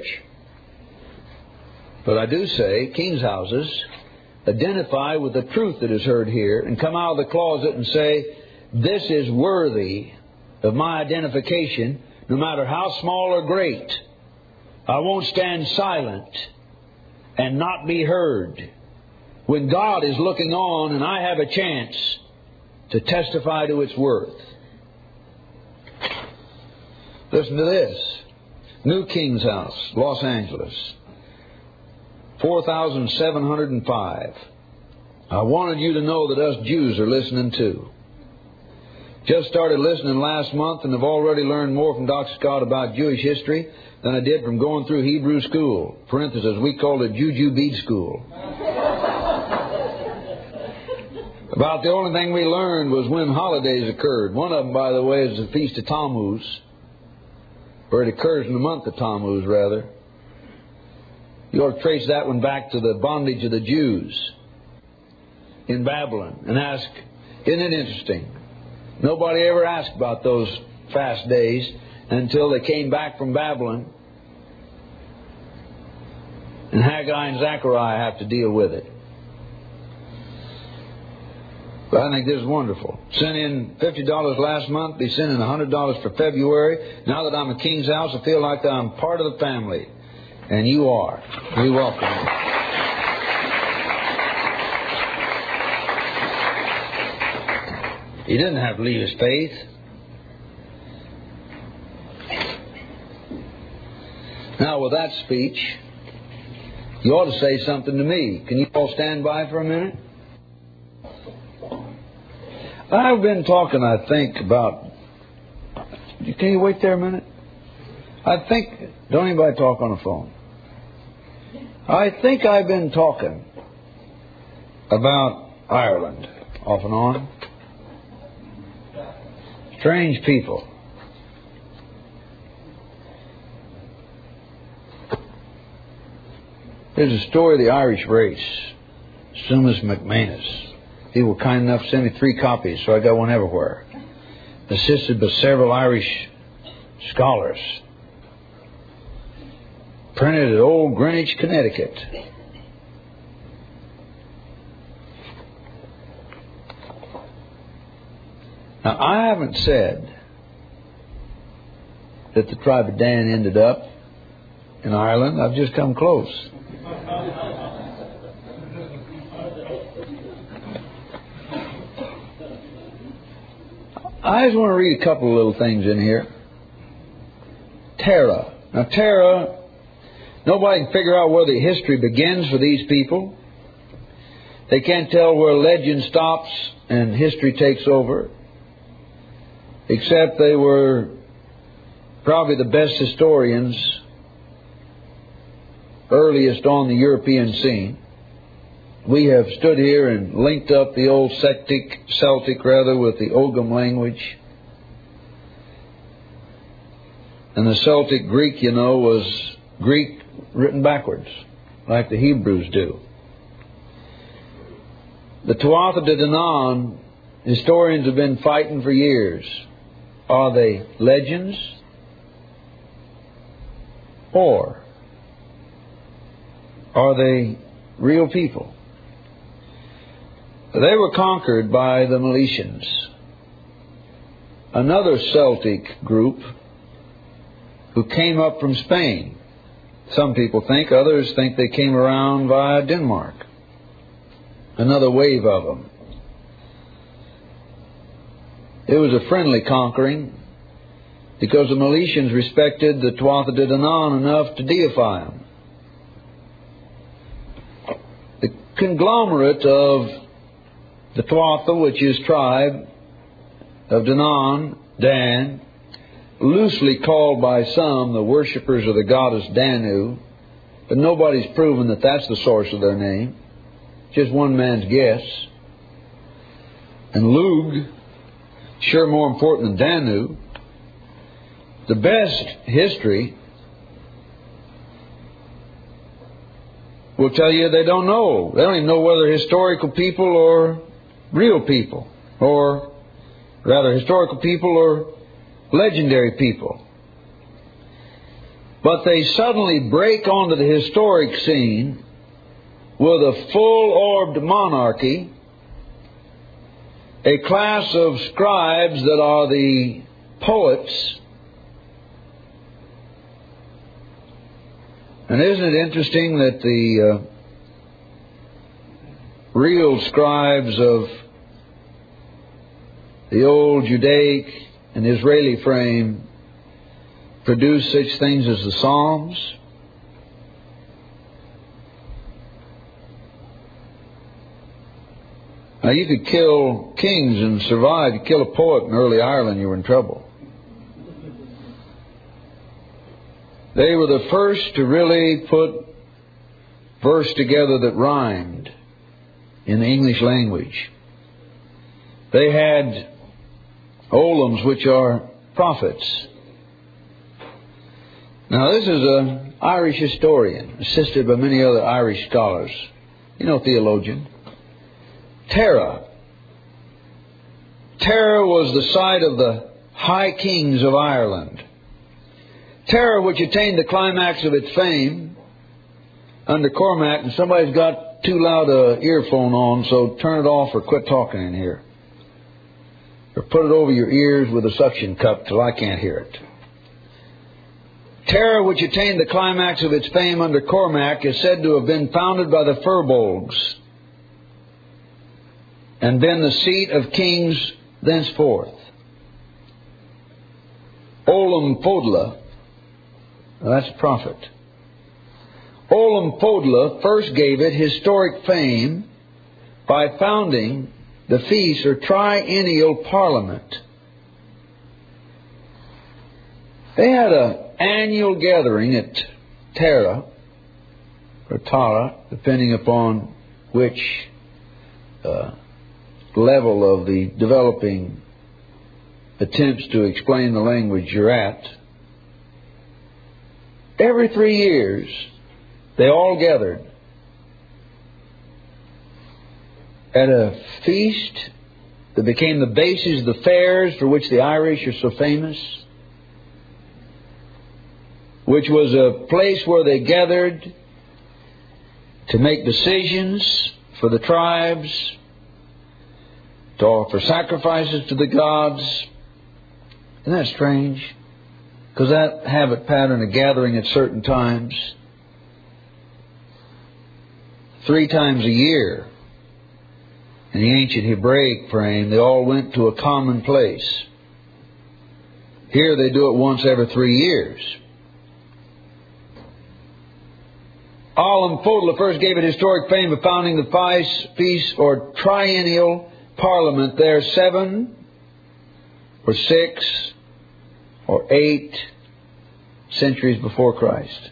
but I do say, King's Houses, identify with the truth that is heard here and come out of the closet and say, this is worthy of my identification, no matter how small or great. I won't stand silent and not be heard when God is looking on and I have a chance to testify to its worth. Listen to this. New King's House, Los Angeles, 4,705. I wanted you to know that us Jews are listening too. Just started listening last month and have already learned more from Dr. Scott about Jewish history than I did from going through Hebrew school. Parenthesis, we called it Juju Bead School. About the only thing we learned was when holidays occurred. One of them, by the way, is the Feast of Tammuz, or it occurs in the month of Tammuz, rather. You ought to trace that one back to the bondage of the Jews in Babylon and ask, isn't it interesting? Nobody ever asked about those fast days until they came back from Babylon. And Haggai and Zechariah have to deal with it. But I think this is wonderful. Sent in $50 last month, be sending $100 for February. Now that I'm a King's House, I feel like I'm part of the family. And you are. We welcome you. He didn't have to leave his faith. Now, with that speech, you ought to say something to me. Can you all stand by for a minute? I've been talking, I think, about... Can you wait there a minute? I think... Don't anybody talk on the phone. I think I've been talking about Ireland off and on. Strange people. There's a story of the Irish race. Sumas McManus. He was kind enough to send me 3 copies, so I got one everywhere. Assisted by several Irish scholars. Printed at Old Greenwich, Connecticut. Now, I haven't said that the tribe of Dan ended up in Ireland. I've just come close. I just want to read a couple of little things in here. Tara. Now, Tara, nobody can figure out where the history begins for these people. They can't tell where legend stops and history takes over. Except they were probably the best historians, earliest on the European scene. We have stood here and linked up the old Celtic with the Ogham language. And the Celtic Greek, you know, was Greek written backwards, like the Hebrews do. The Tuatha De Danann, historians have been fighting for years. Are they legends? Or are they real people? They were conquered by the Milesians, another Celtic group who came up from Spain. Some people think, others think they came around via Denmark. Another wave of them. It was a friendly conquering. because the Milesians respected the Tuatha De Danann enough to deify him. The conglomerate of the Tuatha, which is tribe of Danann, Dan, loosely called by some the worshippers of the goddess Danu, but nobody's proven that that's the source of their name. Just one man's guess. And Lug, sure more important than Danu. The best history will tell you they don't know. They don't even know whether historical people or real people, or rather historical people or legendary people. But they suddenly break onto the historic scene with a full-orbed monarchy, a class of scribes that are the poets. And isn't it interesting that the real scribes of the old Judaic and Israeli frame produce such things as the Psalms? Now, you could kill kings and survive. You kill a poet in early Ireland, you were in trouble. They were the first to really put verse together that rhymed in the English language. They had olams, which are prophets. Now, this is an Irish historian, assisted by many other Irish scholars. You know, theologian. Tara. Tara was the site of the high kings of Ireland. Tara, which attained the climax of its fame under Cormac, and somebody's got too loud a earphone on, so turn it off or quit talking in here. Or put it over your ears with a suction cup till I can't hear it. Tara, which attained the climax of its fame under Cormac, is said to have been founded by the Firbolgs and been the seat of kings thenceforth. Olam Fodla, that's a prophet. Olam Fodla first gave it historic fame by founding the feast or triennial parliament. They had an annual gathering at Tara, or Tara, depending upon which level of the developing attempts to explain the language you're at. Every 3 years, they all gathered at a feast that became the basis of the fairs for which the Irish are so famous, which was a place where they gathered to make decisions for the tribes, to offer sacrifices to the gods. Isn't that strange? Because that habit pattern of gathering at certain times, 3 times a year, in the ancient Hebraic frame, they all went to a common place. Here they do it once every 3 years. Olam Fodla first gave it historic fame of founding the feast or triennial parliament there 7 or 6 or 8 centuries before Christ.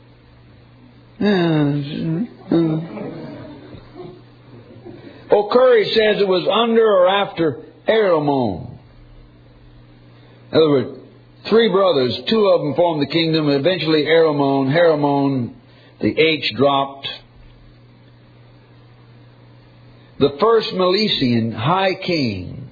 O'Curry says it was under or after Eramon. There were 3 brothers, 2 of them formed the kingdom, and eventually Haramon, the H dropped. The first Milesian high king,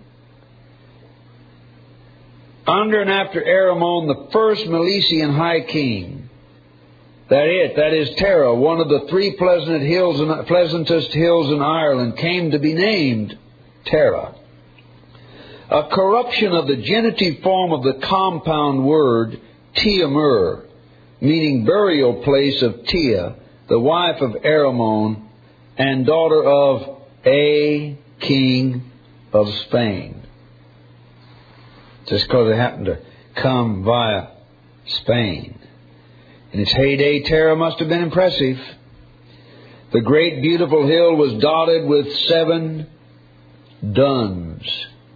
under and after Eramon, the first Milesian high king, that is Tara, one of the 3 pleasantest hills in Ireland, came to be named Tara. A corruption of the genitive form of the compound word Tiamur, meaning burial place of Tia, the wife of Eramon and daughter of a king of Spain. Just because they happened to come via Spain. In its heyday, Terra must have been impressive. The great beautiful hill was dotted with 7 duns.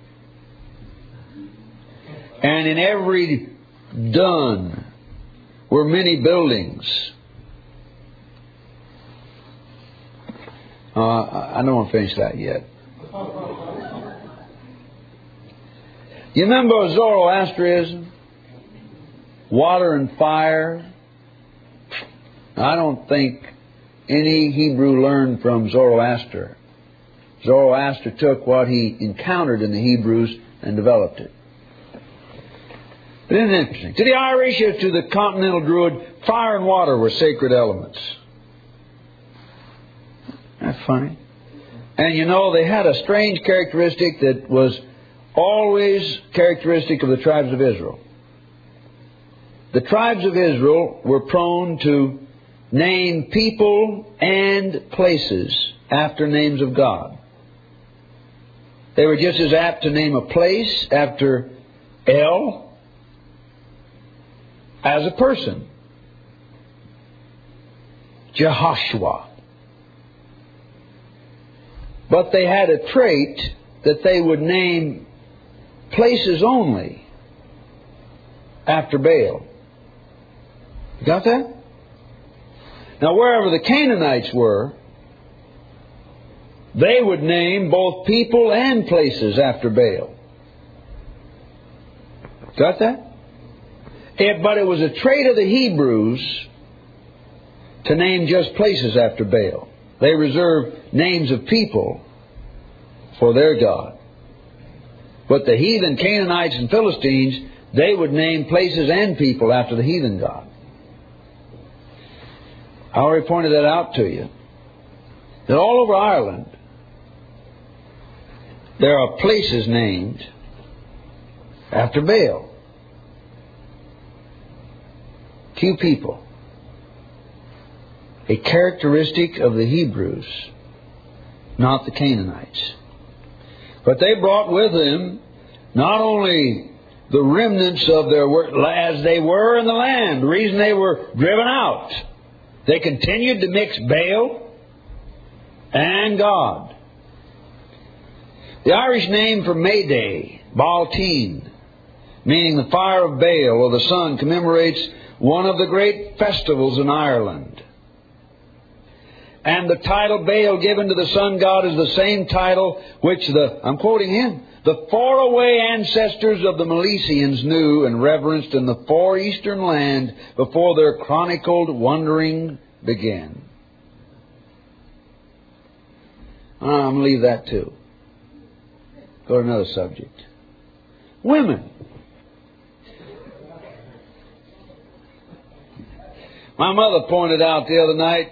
And in every dun were many buildings. I don't want to finish that yet. You remember Zoroastrianism? Water and fire. I don't think any Hebrew learned from Zoroaster. Zoroaster took what he encountered in the Hebrews and developed it. But isn't it interesting? To the Irish, as to the continental Druid, fire and water were sacred elements. That's funny. And you know, they had a strange characteristic that was always characteristic of the tribes of Israel. The tribes of Israel were prone to name people and places after names of God. They were just as apt to name a place after El as a person. Jehoshua. But they had a trait that they would name places only after Baal. You got that? Now, wherever the Canaanites were, they would name both people and places after Baal. Got that? But it was a trait of the Hebrews to name just places after Baal. They reserved names of people for their God. But the heathen Canaanites and Philistines, they would name places and people after the heathen God. I already pointed that out to you. That all over Ireland, there are places named after Baal. Few people. A characteristic of the Hebrews, not the Canaanites. But they brought with them not only the remnants of their work as they were in the land, the reason they were driven out. They continued to mix Baal and God. The Irish name for May Day, Balteen, meaning the fire of Baal or the sun, commemorates one of the great festivals in Ireland. And the title Baal given to the sun god is the same title which I'm quoting him, the faraway ancestors of the Milesians knew and reverenced in the far eastern land before their chronicled wandering began. I'm going to leave that too. Go to another subject. Women. My mother pointed out the other night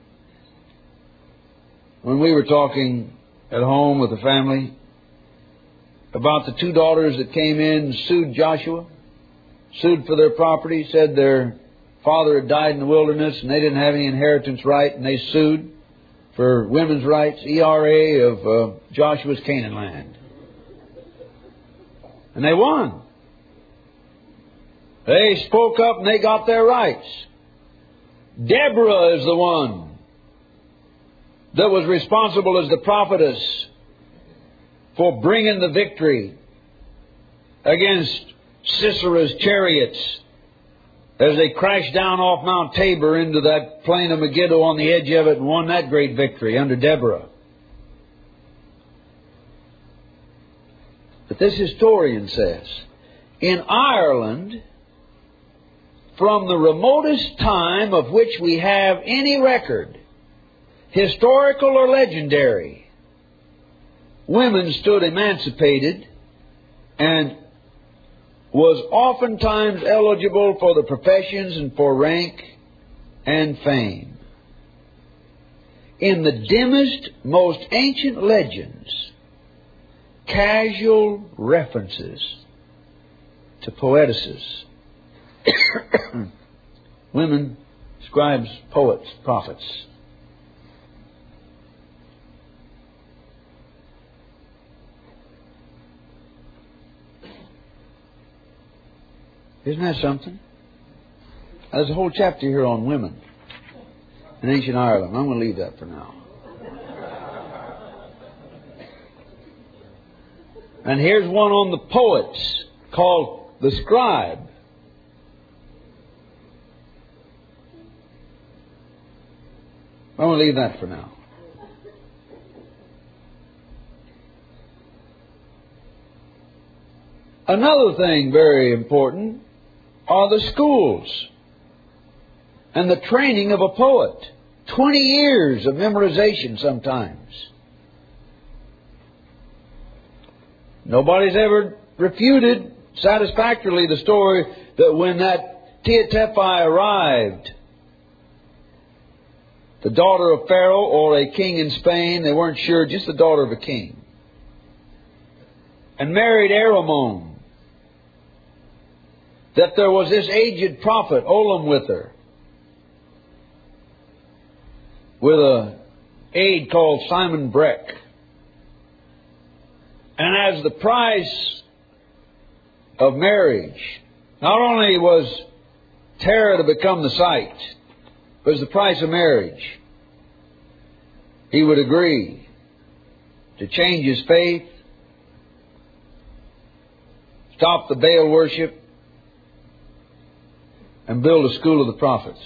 when we were talking at home with the family about the 2 daughters that came in and sued Joshua, sued for their property, said their father had died in the wilderness and they didn't have any inheritance right, and they sued for women's rights, ERA of Joshua's Canaan land. And they won. They spoke up and they got their rights. Deborah is the one that was responsible as the prophetess for bringing the victory against Sisera's chariots as they crashed down off Mount Tabor into that plain of Megiddo on the edge of it and won that great victory under Deborah. But this historian says, in Ireland, from the remotest time of which we have any record, historical or legendary, women stood emancipated and was oftentimes eligible for the professions and for rank and fame. In the dimmest, most ancient legends, casual references to poetesses, women, scribes, poets, prophets. Isn't that something? There's a whole chapter here on women in ancient Ireland. I'm going to leave that for now. And here's one on the poets called The Scribe. I'm going to leave that for now. Another thing very important are the schools and the training of a poet. 20 years of memorization sometimes. Nobody's ever refuted satisfactorily the story that when that Teotephi arrived, the daughter of Pharaoh or a king in Spain, they weren't sure, just the daughter of a king, and married Aramon, that there was this aged prophet, Olam, with her, with an aide called Simon Breck. And as the price of marriage, not only was Terah to become the site, but as the price of marriage, he would agree to change his faith, stop the Baal worship, and build a school of the prophets.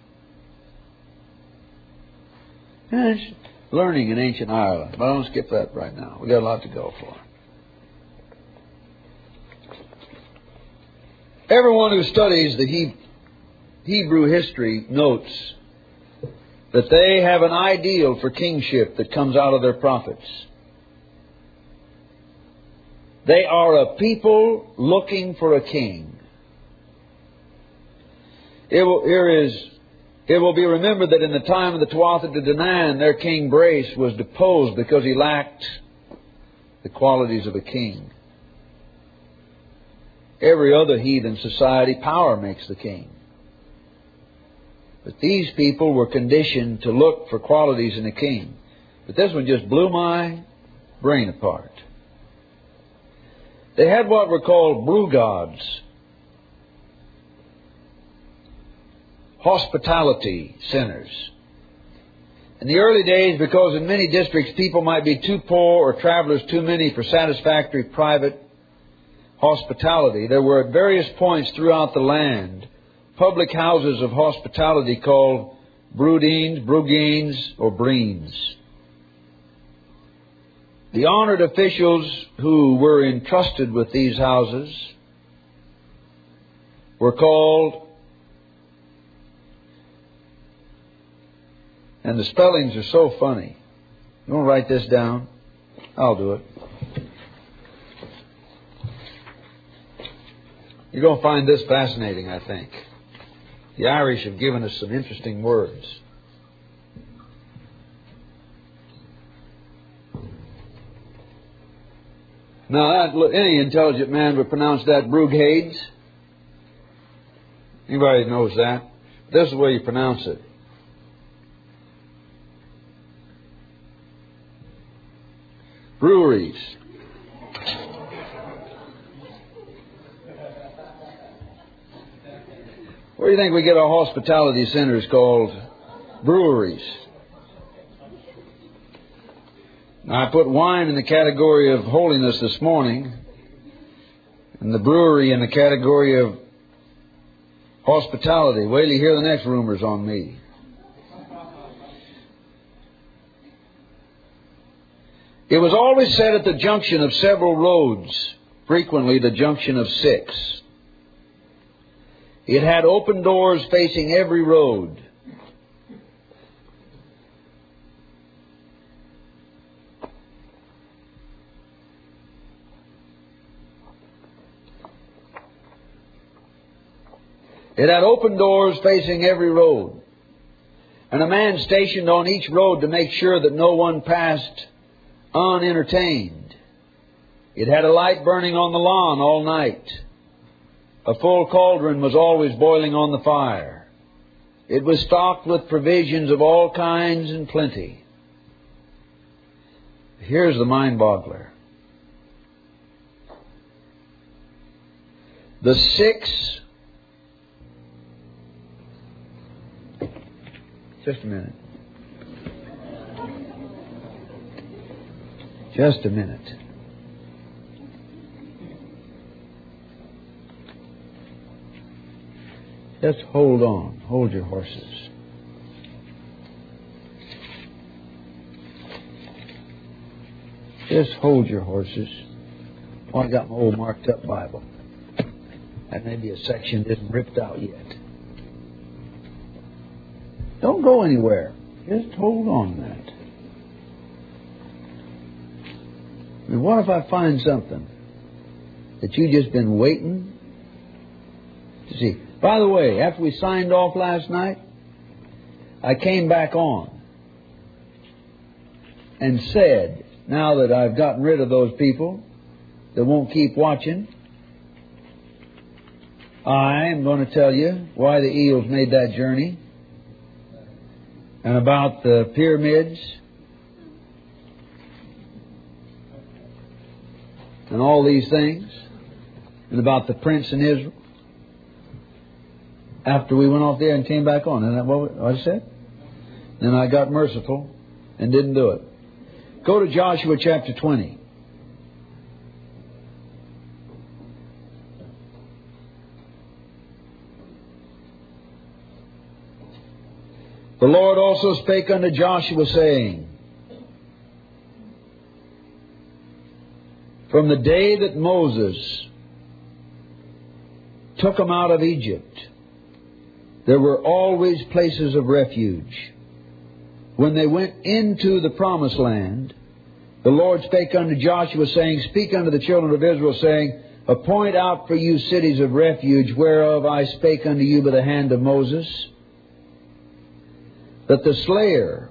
And it's learning in ancient Ireland, but I don't skip that right now. We've got a lot to go for. Everyone who studies the Hebrew history notes that they have an ideal for kingship that comes out of their prophets. They are a people looking for a king. It will be remembered that in the time of the Tuatha De Danann, their king Brace was deposed because he lacked the qualities of a king. Every other heathen society, power makes the king. But these people were conditioned to look for qualities in a king. But this one just blew my brain apart. They had what were called brew gods, hospitality centers. In the early days, because in many districts people might be too poor or travelers too many for satisfactory private hospitality, there were at various points throughout the land public houses of hospitality called brudines, brugines, or breens. The honored officials who were entrusted with these houses were called, and the spellings are so funny. You want to write this down? I'll do it. You're going to find this fascinating, I think. The Irish have given us some interesting words. Now, any intelligent man would pronounce that brugades. Anybody knows that? This is the way you pronounce it. Breweries. Where do you think we get our hospitality centers called breweries? Now, I put wine in the category of holiness this morning, and the brewery in the category of hospitality. Wait till you hear the next rumors on me. It was always said at the junction of several roads, frequently the junction of 6. It had open doors facing every road. It had open doors facing every road, and a man stationed on each road to make sure that no one passed unentertained. It had a light burning on the lawn all night. A full cauldron was always boiling on the fire. It was stocked with provisions of all kinds and plenty. Here's the mind-boggler. The 6 Just a minute. Just a minute. Just hold on. Hold your horses. Just hold your horses. Oh, I got my old marked up Bible. That may be a section that isn't ripped out yet. Don't go anywhere. Just hold on to that. I mean, what if I find something that you've just been waiting to see? By the way, after we signed off last night, I came back on and said, now that I've gotten rid of those people that won't keep watching, I am going to tell you why the eels made that journey and about the pyramids and all these things and about the prince in Israel after we went off there and came back on. Isn't that what I said? Then I got merciful and didn't do it. Go to Joshua chapter 20. The Lord also spake unto Joshua, saying, from the day that Moses took them out of Egypt, there were always places of refuge. When they went into the promised land, the Lord spake unto Joshua, saying, speak unto the children of Israel, saying, appoint out for you cities of refuge, whereof I spake unto you by the hand of Moses, that the slayer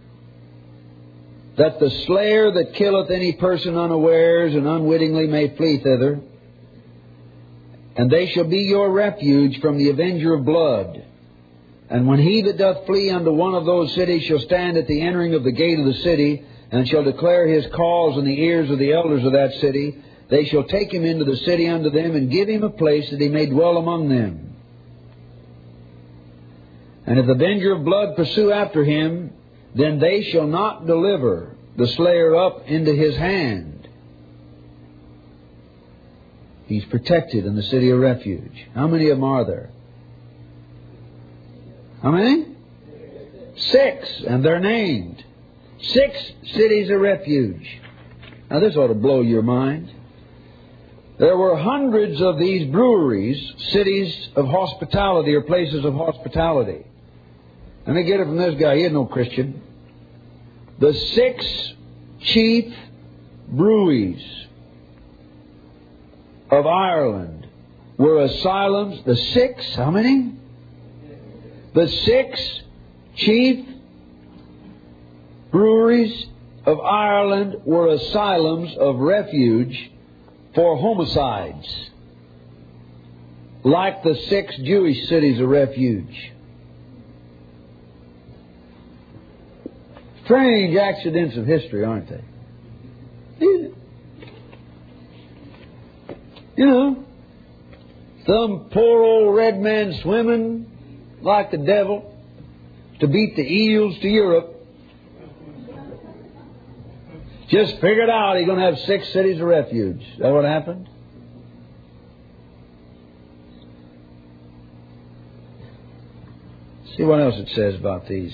that killeth any person unawares and unwittingly may flee thither, and they shall be your refuge from the avenger of blood. And when he that doth flee unto one of those cities shall stand at the entering of the gate of the city, and shall declare his cause in the ears of the elders of that city, they shall take him into the city unto them, and give him a place that he may dwell among them. And if the avenger of blood pursue after him, then they shall not deliver the slayer up into his hand. He's protected in the city of refuge. How many of them are there? How many? 6, and they're named. 6 cities of refuge. Now this ought to blow your mind. There were hundreds of these breweries, cities of hospitality or places of hospitality. Let me get it from this guy. He ain't no Christian. The 6 chief breweries of Ireland were asylums. The 6, how many? The 6 chief breweries of Ireland were asylums of refuge for homicides, like the 6 Jewish cities of refuge. Strange accidents of history, aren't they? You know, some poor old red man swimming like the devil to beat the eels to Europe. Just figured out he's going to have 6 cities of refuge. Is that what happened? See what else it says about these.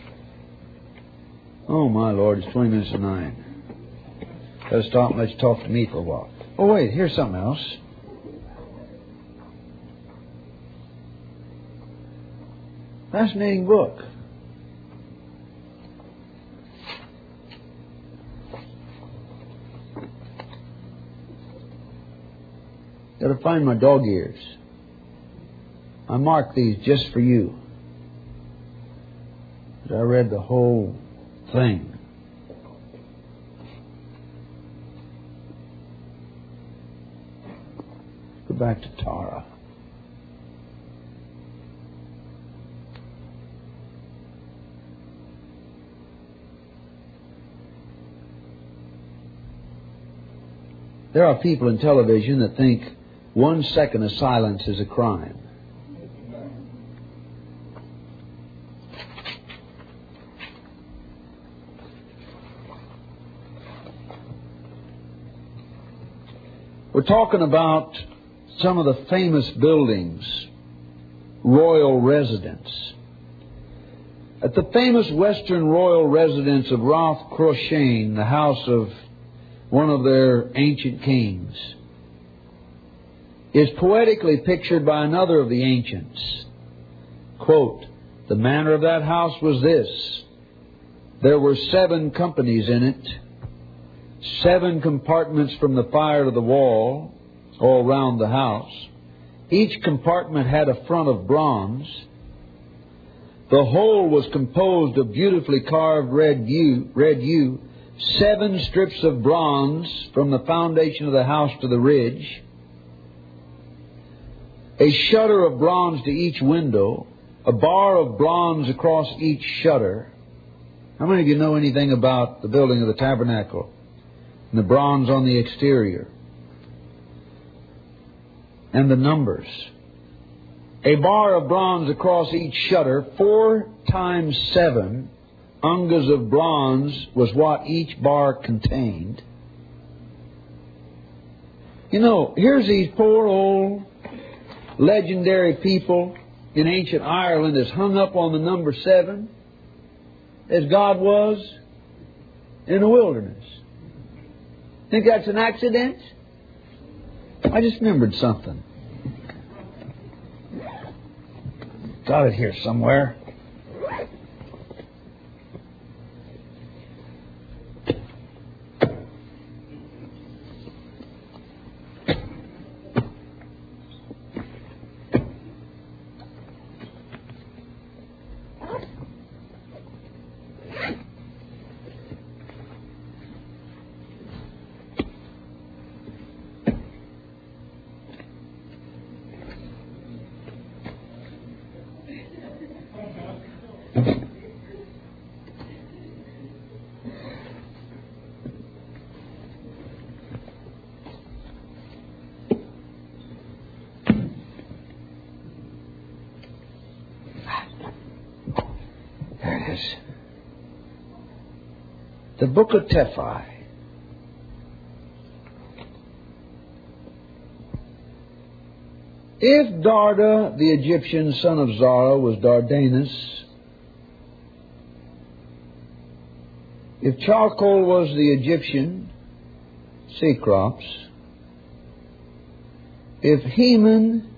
Oh, my Lord, it's 20 minutes to 9. Let's stop and let you talk to me for a while. Oh, wait, here's something else. Fascinating book. Got to find my dog ears. I marked these just for you. I read the whole thing. Go back to Tara. There are people in television that think 1 second of silence is a crime. We're talking about some of the famous buildings, royal residence. At the famous western royal residence of Rath Croshain, the house of one of their ancient kings, is poetically pictured by another of the ancients. Quote, "The manner of that house was this. There were 7 companies in it, 7 compartments from the fire to the wall, all round the house. Each compartment had a front of bronze. The whole was composed of beautifully carved red yew, 7 strips of bronze from the foundation of the house to the ridge, a shutter of bronze to each window, a bar of bronze across each shutter." How many of you know anything about the building of the tabernacle and the bronze on the exterior and the numbers? A bar of bronze across each shutter, 4 times 7 ungas of bronze was what each bar contained. You know, here's these poor old legendary people in ancient Ireland that's hung up on the number 7 as God was in the wilderness. Think that's an accident? I just remembered something. Got it here somewhere. The book of Tephi. If Darda, the Egyptian son of Zara, was Dardanus, if charcoal was the Egyptian Cecrops, if Heman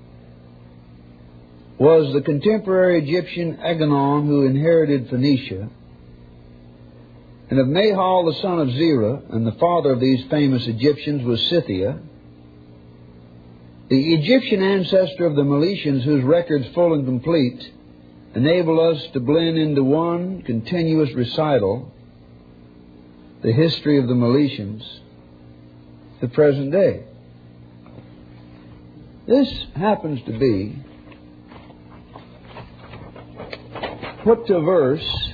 was the contemporary Egyptian Aganon who inherited Phoenicia, and if Mahal, the son of Zerah, and the father of these famous Egyptians, was Scythia, the Egyptian ancestor of the Milesians, whose records full and complete enable us to blend into one continuous recital the history of the Milesians, the present day. This happens to be put to verse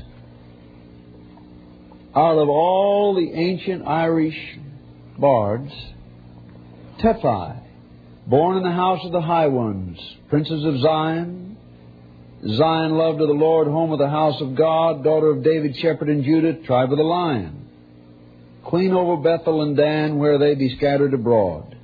out of all the ancient Irish bards. Tephi, born in the house of the high ones, princes of Zion. Zion, loved of the Lord, home of the house of God, daughter of David, shepherd in Judah, tribe of the lion. Queen over Bethel and Dan, where they be scattered abroad.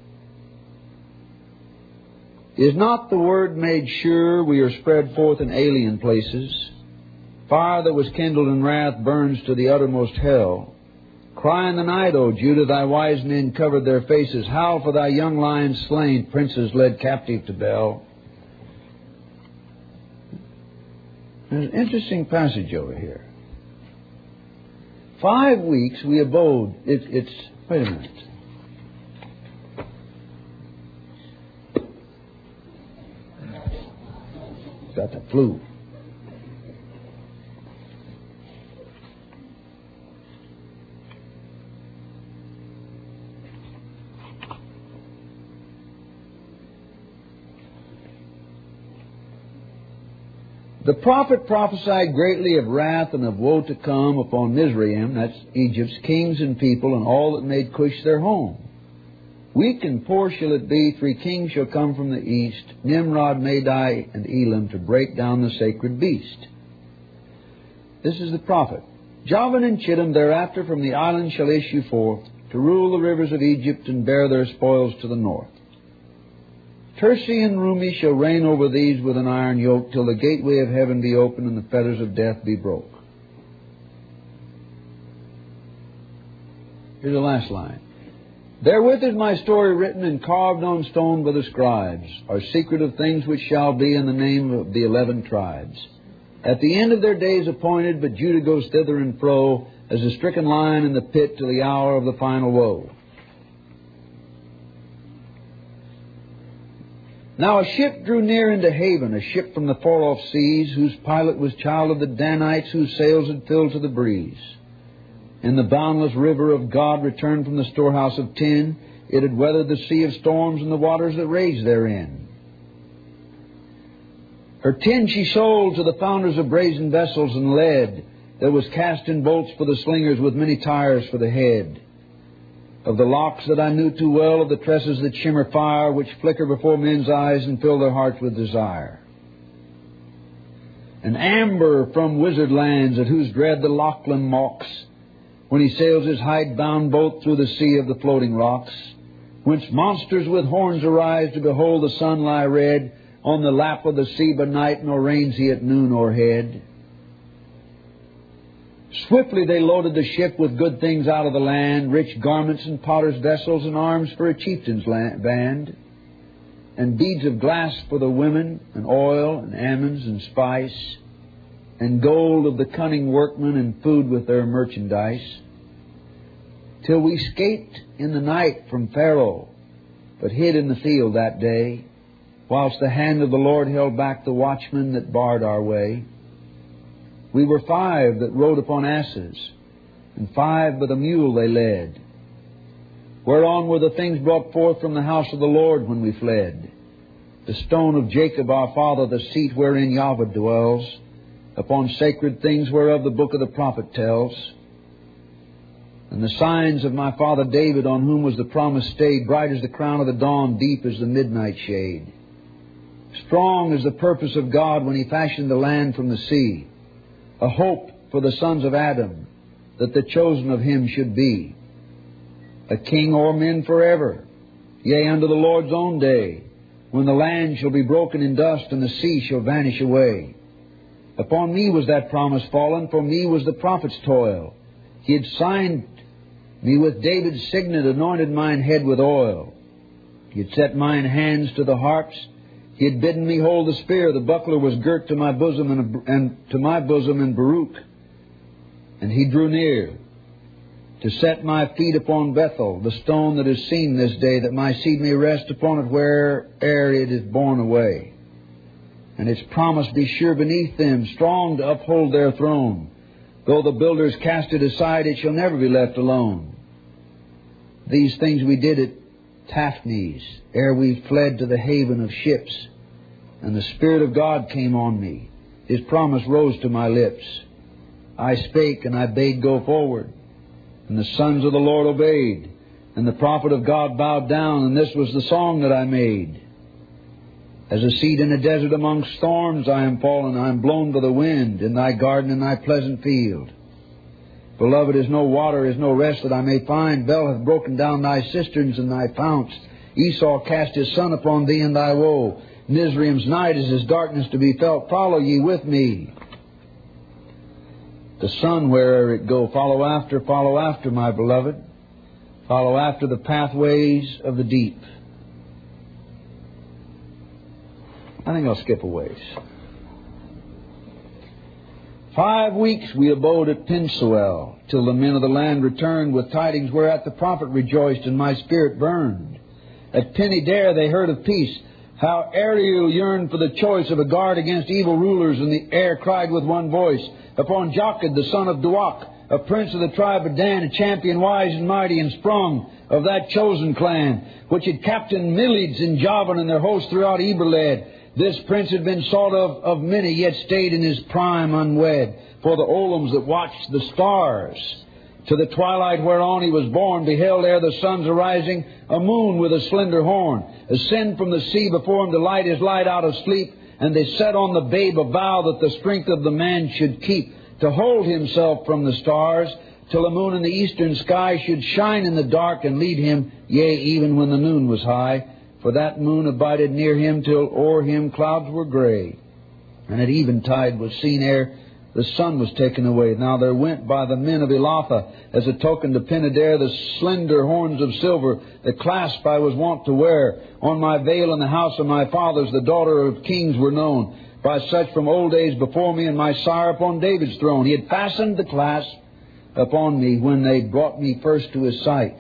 Is not the word made sure we are spread forth in alien places? Fire that was kindled in wrath burns to the uttermost hell. Cry in the night, O Judah, thy wise men covered their faces. Howl for thy young lions slain, princes led captive to Bel. There's an interesting passage over here. 5 weeks we abode. Wait a minute. Got the flu. The prophet prophesied greatly of wrath and of woe to come upon Mizraim, that's Egypt's kings and people, and all that made Cush their home. Weak and poor shall it be, 3 kings shall come from the east, Nimrod, Madai, and Elam, to break down the sacred beast. This is the prophet. Javan and Chittim thereafter from the island shall issue forth. to rule the rivers of Egypt and bear their spoils to the north. Tirsee and Rumi shall reign over these with an iron yoke till the gateway of heaven be opened and the fetters of death be broke. Here's the last line. Therewith is my story written and carved on stone by the scribes, our secret of things which shall be in the name of the 11 tribes. At the end of their days appointed, but Judah goes thither and fro, as a stricken lion in the pit till the hour of the final woe. Now a ship drew near into haven, a ship from the far-off seas, whose pilot was child of the Danites, whose sails had filled to the breeze. In the boundless river of God returned from the storehouse of tin, it had weathered the sea of storms and the waters that raged therein. Her tin she sold to the founders of brazen vessels, and lead that was cast in bolts for the slingers, with many tires for the head. Of the locks that I knew too well, of the tresses that shimmer fire, which flicker before men's eyes and fill their hearts with desire. An amber from wizard lands, at whose dread the Lachlan mocks, when he sails his hide-bound boat through the sea of the floating rocks, whence monsters with horns arise to behold the sun lie red on the lap of the sea by night, nor reigns he at noon o'erhead. Swiftly they loaded the ship with good things out of the land, rich garments and potter's vessels and arms for a chieftain's band, and beads of glass for the women, and oil and almonds and spice, and gold of the cunning workmen, and food with their merchandise, till we escaped in the night from Pharaoh, but hid in the field that day, whilst the hand of the Lord held back the watchmen that barred our way. We were 5 that rode upon asses, and 5 by the mule they led, whereon were the things brought forth from the house of the Lord when we fled. The stone of Jacob our father, the seat wherein Yahweh dwells, upon sacred things whereof the book of the prophet tells. And the signs of my father David, on whom was the promise stayed, bright as the crown of the dawn, deep as the midnight shade. Strong as the purpose of God when He fashioned the land from the sea, a hope for the sons of Adam, that the chosen of Him should be. A king o'er men forever, yea, unto the Lord's own day, when the land shall be broken in dust and the sea shall vanish away. Upon me was that promise fallen, for me was the prophet's toil. He had signed me with David's signet, anointed mine head with oil. He had set mine hands to the harps. He had bidden me hold the spear. The buckler was girt to my bosom and Baruch. And He drew near to set my feet upon Bethel, the stone that is seen this day, that my seed may rest upon it where'er it is borne away. And its promise be sure beneath them, strong to uphold their throne. Though the builders cast it aside, it shall never be left alone. These things we did at Taphnes, ere we fled to the haven of ships. And the Spirit of God came on me. His promise rose to my lips. I spake, and I bade go forward. And the sons of the Lord obeyed. And the prophet of God bowed down, and this was the song that I made. As a seed in a desert amongst thorns I am fallen, I am blown by the wind, in thy garden, in thy pleasant field. Beloved, is no water, is no rest that I may find. Bel hath broken down thy cisterns and thy founts. Esau cast his son upon thee in thy woe. Mizraim's night is his darkness to be felt. Follow ye with me. The sun where'er it go, follow after, my beloved. Follow after the pathways of the deep. I think I'll skip a ways. 5 weeks we abode at Pinsuel, till the men of the land returned with tidings whereat the prophet rejoiced, and my spirit burned. At Penedare they heard of peace, how Ariel yearned for the choice of a guard against evil rulers, and the air cried with one voice. Upon Jochid, the son of Duach, a prince of the tribe of Dan, a champion wise and mighty, and sprung of that chosen clan, which had captained Milids and Javan and their hosts throughout Eberled. This prince had been sought of many, yet stayed in his prime unwed. For the Olams that watched the stars, to the twilight whereon he was born, beheld ere the sun's arising a moon with a slender horn, ascend from the sea before him to light his light out of sleep. And they set on the babe a vow that the strength of the man should keep, to hold himself from the stars, till the moon in the eastern sky should shine in the dark and lead him, yea, even when the noon was high. For that moon abided near him till o'er him clouds were gray. And at eventide was seen ere the sun was taken away. Now there went by the men of Elatha as a token to Penedare the slender horns of silver, the clasp I was wont to wear. On my veil in the house of my fathers the daughter of kings were known, by such from old days before me, and my sire upon David's throne. He had fastened the clasp upon me when they brought me first to his sight.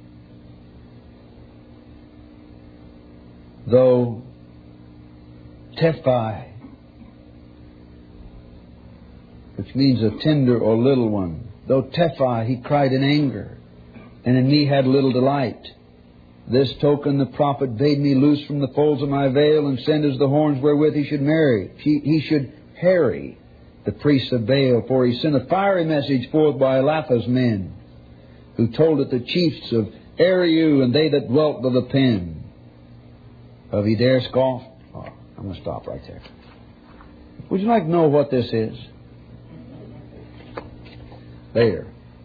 Though Tephi, which means a tender or little one, though Tephi, he cried in anger, and in me had little delight. This token the prophet bade me loose from the folds of my veil, and send as the horns wherewith he should he should harry the priests of Baal. For he sent a fiery message forth by Elatha's men, who told it the chiefs of Ariu and they that dwelt by the pen. Of he dare scoff? Oh, I'm going to stop right there. Would you like to know what this is? There.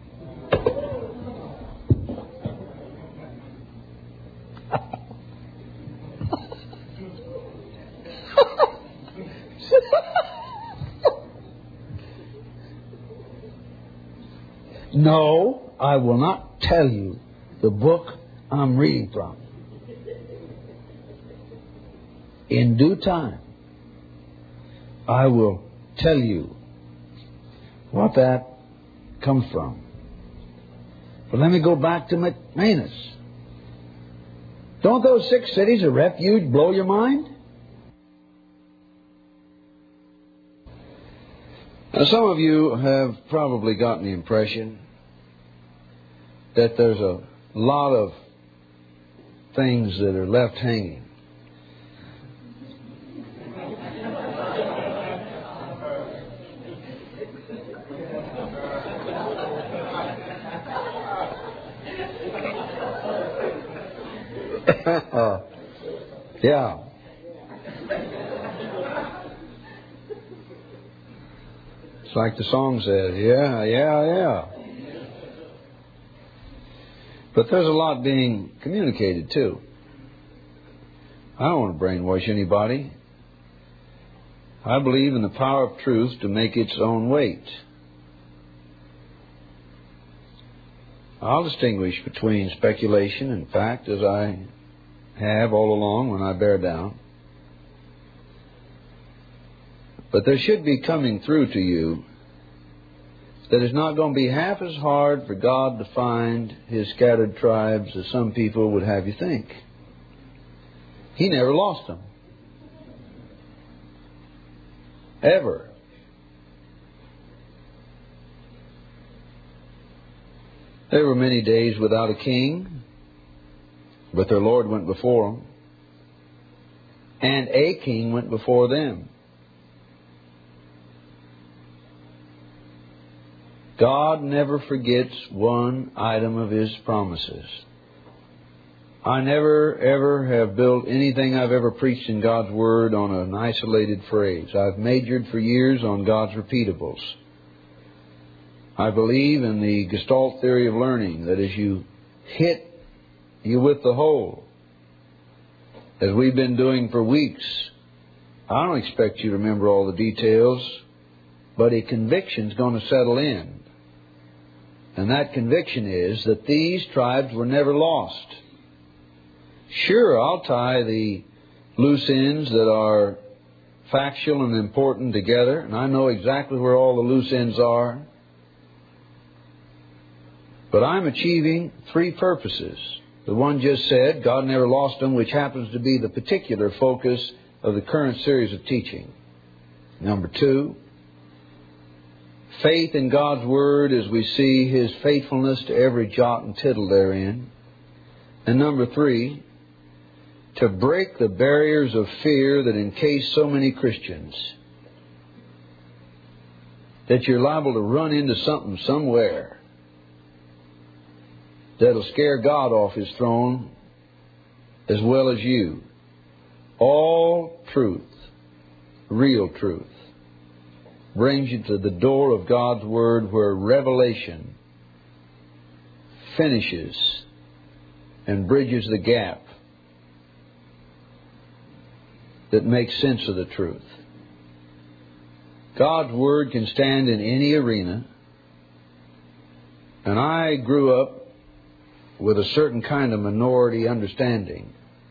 No, I will not tell you the book I'm reading from. In due time, I will tell you what that comes from. But let me go back to McManus. Don't those 6 cities of refuge blow your mind? Now, some of you have probably gotten the impression that there's a lot of things that are left hanging. Yeah. It's like the song says, yeah. But there's a lot being communicated too. I don't want to brainwash anybody. I believe in the power of truth to make its own weight. I'll distinguish between speculation and fact, as I have all along when I bear down. But there should be coming through to you that it's not going to be half as hard for God to find His scattered tribes as some people would have you think. He never lost them. Ever. There were many days without a king, but their Lord went before them, and a king went before them. God never forgets one item of His promises. I never, ever have built anything I've ever preached in God's Word on an isolated phrase. I've majored for years on God's repeatables. I believe in the Gestalt theory of learning, that as you hit you with the whole, as we've been doing for weeks, I don't expect you to remember all the details, but a conviction's going to settle in. And that conviction is that these tribes were never lost. Sure, I'll tie the loose ends that are factual and important together, and I know exactly where all the loose ends are. But I'm achieving 3 purposes. The one just said, God never lost them, which happens to be the particular focus of the current series of teaching. Number 2, faith in God's Word as we see His faithfulness to every jot and tittle therein. And number 3, to break the barriers of fear that encase so many Christians, that you're liable to run into something somewhere that'll scare God off His throne as well as you. All truth, real truth, brings you to the door of God's Word, where revelation finishes and bridges the gap, that makes sense of the truth. God's Word can stand in any arena. And I grew up with a certain kind of minority understanding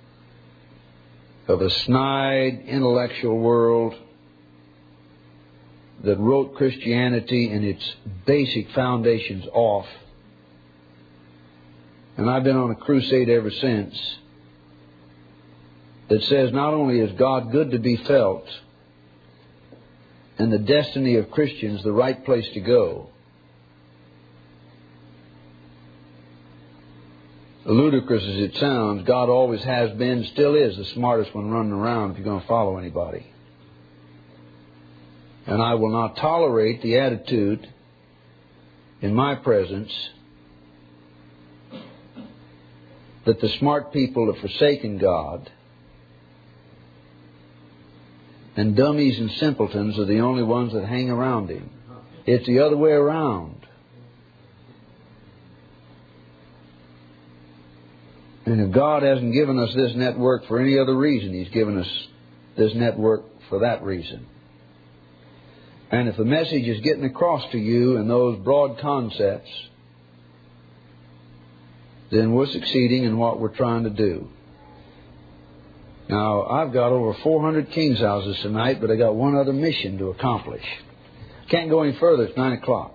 of a snide intellectual world that wrote Christianity and its basic foundations off. And I've been on a crusade ever since that says not only is God good to be felt and the destiny of Christians the right place to go, ludicrous as it sounds, God always has been, still is, the smartest one running around if you're going to follow anybody. And I will not tolerate the attitude in my presence that the smart people have forsaken God and dummies and simpletons are the only ones that hang around Him. It's the other way around. And if God hasn't given us this network for any other reason, He's given us this network for that reason. And if the message is getting across to you in those broad concepts, then we're succeeding in what we're trying to do. Now, I've got over 400 King's houses tonight, but I got one other mission to accomplish. Can't go any further. It's 9 o'clock.